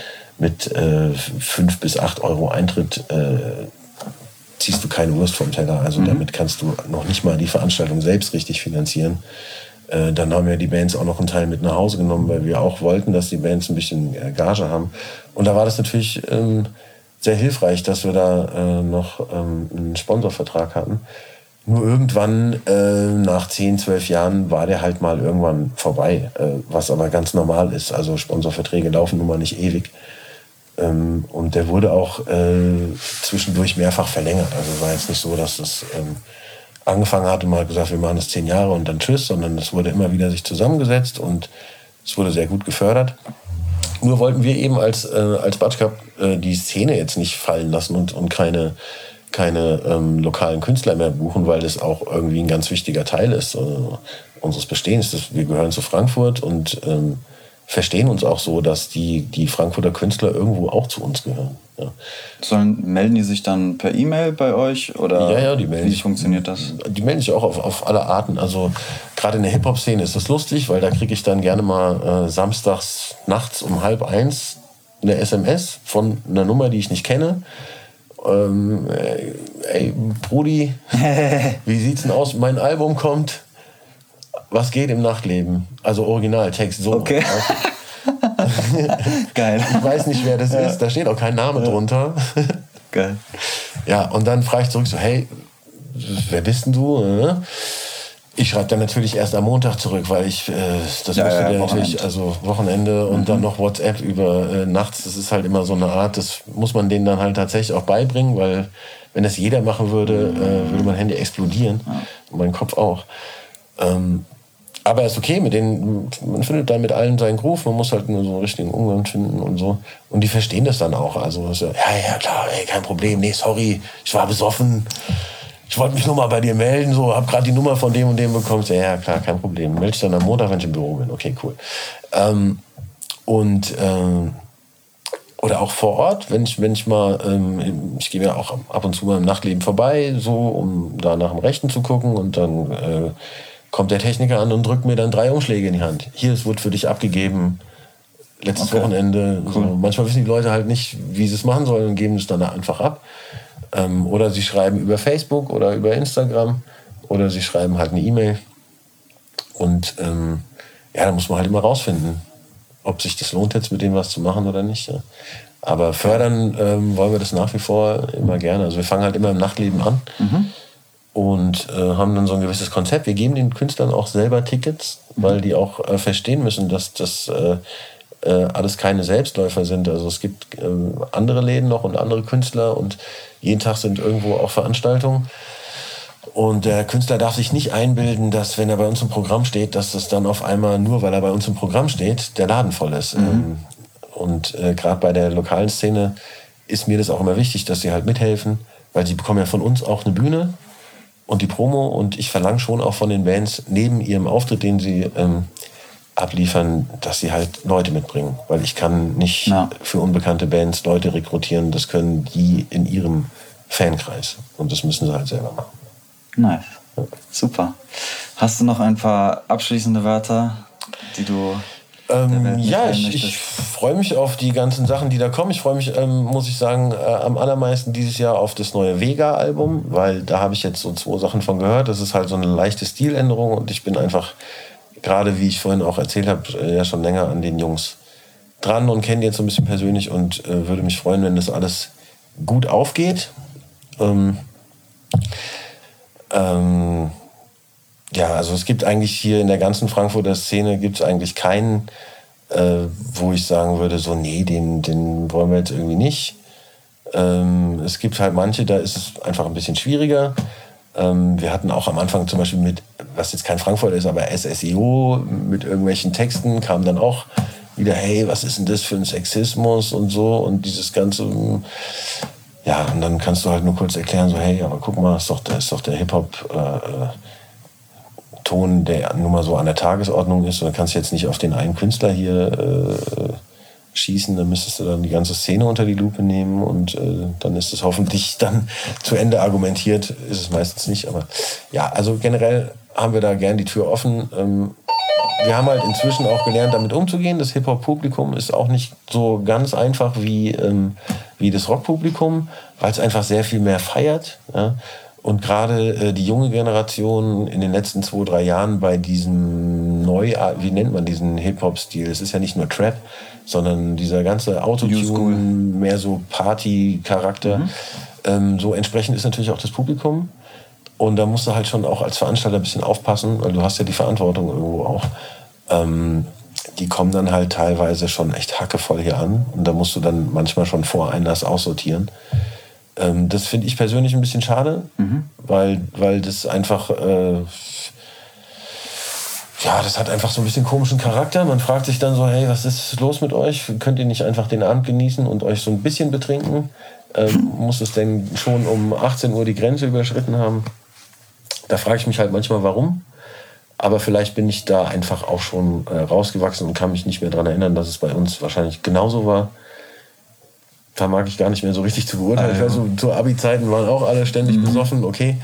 5 bis 8 Euro Eintritt ziehst du keine Wurst vom Teller. Also damit kannst du noch nicht mal die Veranstaltung selbst richtig finanzieren. Dann haben wir die Bands auch noch einen Teil mit nach Hause genommen, weil wir auch wollten, dass die Bands ein bisschen Gage haben. Und da war das natürlich sehr hilfreich, dass wir da noch einen Sponsorvertrag hatten. Nur irgendwann, nach 10, 12 Jahren, war der halt mal irgendwann vorbei, was aber ganz normal ist. Also Sponsorverträge laufen nun mal nicht ewig. Und der wurde auch zwischendurch mehrfach verlängert. Also es war jetzt nicht so, dass das angefangen hat und man hat gesagt, wir machen das 10 Jahre und dann tschüss, sondern es wurde immer wieder sich zusammengesetzt und es wurde sehr gut gefördert. Nur wollten wir eben als Batsch Cup die Szene jetzt nicht fallen lassen und keine lokalen Künstler mehr buchen, weil das auch irgendwie ein ganz wichtiger Teil ist unseres Bestehens. Wir gehören zu Frankfurt und verstehen uns auch so, dass die Frankfurter Künstler irgendwo auch zu uns gehören. Ja. Melden die sich dann per E-Mail bei euch? Oder Ja, die melden wie sich. funktioniert das? Die melden sich auch auf alle Arten. Also gerade in der Hip-Hop-Szene ist das lustig, weil da kriege ich dann gerne mal samstags nachts um 12:30 eine SMS von einer Nummer, die ich nicht kenne. Ey, Brudi, wie sieht's denn aus? Mein Album kommt. Was geht im Nachtleben? Also Originaltext so. Okay. Geil. Ich weiß nicht, wer das ist. Da steht auch kein Name drunter. Geil. Ja, und dann frage ich zurück so, hey, wer bist denn du? Ich schreibe dann natürlich erst am Montag zurück, weil das musste der natürlich, also Wochenende und dann noch WhatsApp über nachts. Das ist halt immer so eine Art, das muss man denen dann halt tatsächlich auch beibringen, weil wenn das jeder machen würde, würde mein Handy explodieren. Und mein Kopf auch. Aber ist okay, man findet da mit allen seinen Groove, man muss halt nur so einen richtigen Umgang finden und so. Und die verstehen das dann auch. Also, ja, klar, ey, kein Problem, nee, sorry, ich war besoffen. Ich wollte mich nur mal bei dir melden, so, hab gerade die Nummer von dem und dem bekommen. Ja, klar, kein Problem. Melde dich dann am Montag, wenn ich im Büro bin. Okay, cool. Oder auch vor Ort, wenn ich mal, ich gehe ja auch ab und zu mal im Nachtleben vorbei, so, um da nach dem Rechten zu gucken und dann kommt der Techniker an und drückt mir dann 3 Umschläge in die Hand. Hier, es wurde für dich abgegeben, letztes Wochenende. Cool. So. Manchmal wissen die Leute halt nicht, wie sie es machen sollen und geben es dann einfach ab. Oder sie schreiben über Facebook oder über Instagram oder sie schreiben halt eine E-Mail. Und da muss man halt immer rausfinden, ob sich das lohnt, jetzt mit dem was zu machen oder nicht. Ja. Aber fördern wollen wir das nach wie vor immer gerne. Also wir fangen halt immer im Nachtleben an und haben dann so ein gewisses Konzept. Wir geben den Künstlern auch selber Tickets, weil die auch verstehen müssen, dass das alles keine Selbstläufer sind. Also es gibt andere Läden noch und andere Künstler und jeden Tag sind irgendwo auch Veranstaltungen. Und der Künstler darf sich nicht einbilden, dass, wenn er bei uns im Programm steht, dass das dann auf einmal, nur weil er bei uns im Programm steht, der Laden voll ist. Und gerade bei der lokalen Szene ist mir das auch immer wichtig, dass sie halt mithelfen, weil sie bekommen ja von uns auch eine Bühne und die Promo. Und ich verlange schon auch von den Bands, neben ihrem Auftritt, den sie abliefern, dass sie halt Leute mitbringen. Weil ich kann nicht für unbekannte Bands Leute rekrutieren, das können die in ihrem Fankreis. Und das müssen sie halt selber machen. Nice. Super. Hast du noch ein paar abschließende Wörter, die du ich freue mich auf die ganzen Sachen, die da kommen. Ich freue mich, muss ich sagen, am allermeisten dieses Jahr auf das neue Vega-Album, weil da habe ich jetzt so 2 Sachen von gehört. Das ist halt so eine leichte Stiländerung und ich bin einfach, gerade wie ich vorhin auch erzählt habe, ja schon länger an den Jungs dran und kenne die jetzt so ein bisschen persönlich und würde mich freuen, wenn das alles gut aufgeht. Also es gibt eigentlich hier in der ganzen Frankfurter Szene gibt es eigentlich keinen wo ich sagen würde, so nee, den wollen wir jetzt irgendwie nicht. Es gibt halt manche, da ist es einfach ein bisschen schwieriger. Wir hatten auch am Anfang zum Beispiel mit, was jetzt kein Frankfurter ist, aber SSIO mit irgendwelchen Texten kam dann auch wieder, hey, was ist denn das für ein Sexismus und so und dieses ganze, ja, und dann kannst du halt nur kurz erklären, so, hey, aber guck mal, das ist doch der Hip-Hop-Ton, der nun mal so an der Tagesordnung ist und dann kannst du jetzt nicht auf den einen Künstler hier schießen, dann müsstest du dann die ganze Szene unter die Lupe nehmen und dann ist es hoffentlich dann zu Ende argumentiert, ist es meistens nicht, aber ja, also generell haben wir da gern die Tür offen. Wir haben halt inzwischen auch gelernt, damit umzugehen. Das Hip-Hop-Publikum ist auch nicht so ganz einfach wie das Rock-Publikum, weil es einfach sehr viel mehr feiert, ja? Und gerade die junge Generation in den letzten 2-3 Jahren bei diesem wie nennt man diesen Hip-Hop-Stil? Es ist ja nicht nur Trap, sondern dieser ganze Autotune, mehr so Party-Charakter. So entsprechend ist natürlich auch das Publikum. Und da musst du halt schon auch als Veranstalter ein bisschen aufpassen, weil du hast ja die Verantwortung irgendwo auch. Die kommen dann halt teilweise schon echt hackevoll hier an. Und da musst du dann manchmal schon Voreinlass aussortieren. Das finde ich persönlich ein bisschen schade, weil das einfach, das hat einfach so ein bisschen komischen Charakter. Man fragt sich dann so, hey, was ist los mit euch? Könnt ihr nicht einfach den Abend genießen und euch so ein bisschen betrinken? Muss es denn schon um 18 Uhr die Grenze überschritten haben? Da frage ich mich halt manchmal, warum. Aber vielleicht bin ich da einfach auch schon rausgewachsen und kann mich nicht mehr daran erinnern, dass es bei uns wahrscheinlich genauso war. Da mag ich gar nicht mehr so richtig zu beurteilen. Ich weiß, so, zu Abi-Zeiten waren auch alle ständig besoffen, okay.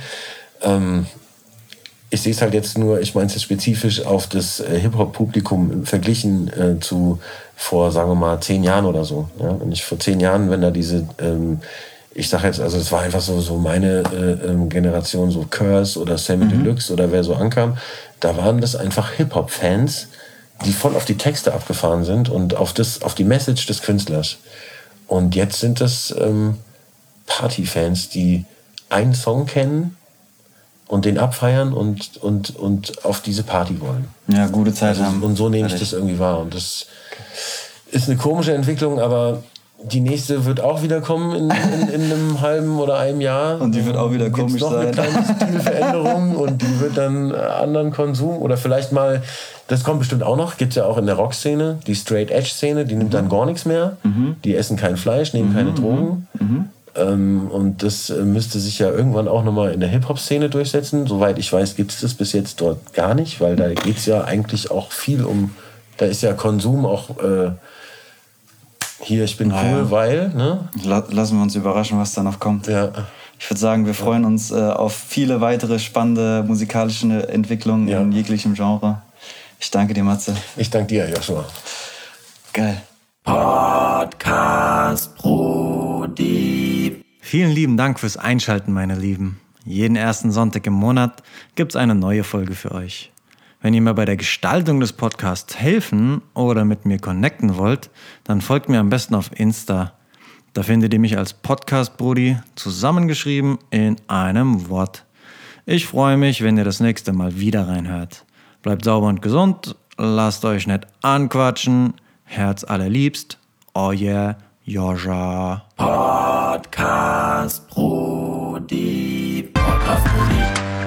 Ich sehe es halt jetzt nur, ich meine es jetzt spezifisch auf das Hip-Hop-Publikum verglichen zu vor, sagen wir mal, 10 Jahren oder so. Ja? Wenn ich vor 10 Jahren, wenn da diese, ich sage jetzt, also es war einfach so meine Generation, so Curse oder Sammy Deluxe oder wer so ankam, da waren das einfach Hip-Hop-Fans, die voll auf die Texte abgefahren sind und auf die Message des Künstlers. Und jetzt sind das Party-Fans, die einen Song kennen und den abfeiern und auf diese Party wollen. Ja, gute Zeit haben. Und so nehme ich das irgendwie wahr. Und das ist eine komische Entwicklung, aber die nächste wird auch wieder kommen in einem halben oder einem Jahr. Und die wird auch wieder komisch sein. Eine kleine Stilveränderung und die wird dann anderen Konsum oder vielleicht mal, das kommt bestimmt auch noch, gibt es ja auch in der Rockszene, die Straight-Edge-Szene, die nimmt dann gar nichts mehr. Die essen kein Fleisch, nehmen keine Drogen. Und das müsste sich ja irgendwann auch nochmal in der Hip-Hop-Szene durchsetzen. Soweit ich weiß, gibt es das bis jetzt dort gar nicht, weil da geht es ja eigentlich auch viel da ist ja Konsum auch hier, ich bin cool, weil, ne? Lassen wir uns überraschen, was da noch kommt. Ja. Ich würde sagen, wir freuen uns auf viele weitere spannende musikalische Entwicklungen in jeglichem Genre. Ich danke dir, Matze. Ich danke dir, Joshua. Geil. Podcast Brudi. Vielen lieben Dank fürs Einschalten, meine Lieben. Jeden ersten Sonntag im Monat gibt's eine neue Folge für euch. Wenn ihr mir bei der Gestaltung des Podcasts helfen oder mit mir connecten wollt, dann folgt mir am besten auf Insta. Da findet ihr mich als Podcast Brudi, zusammengeschrieben in einem Wort. Ich freue mich, wenn ihr das nächste Mal wieder reinhört. Bleibt sauber und gesund, lasst euch nicht anquatschen. Herz allerliebst, oh yeah, Joscha. Podcast Brudi. Podcast Brudi.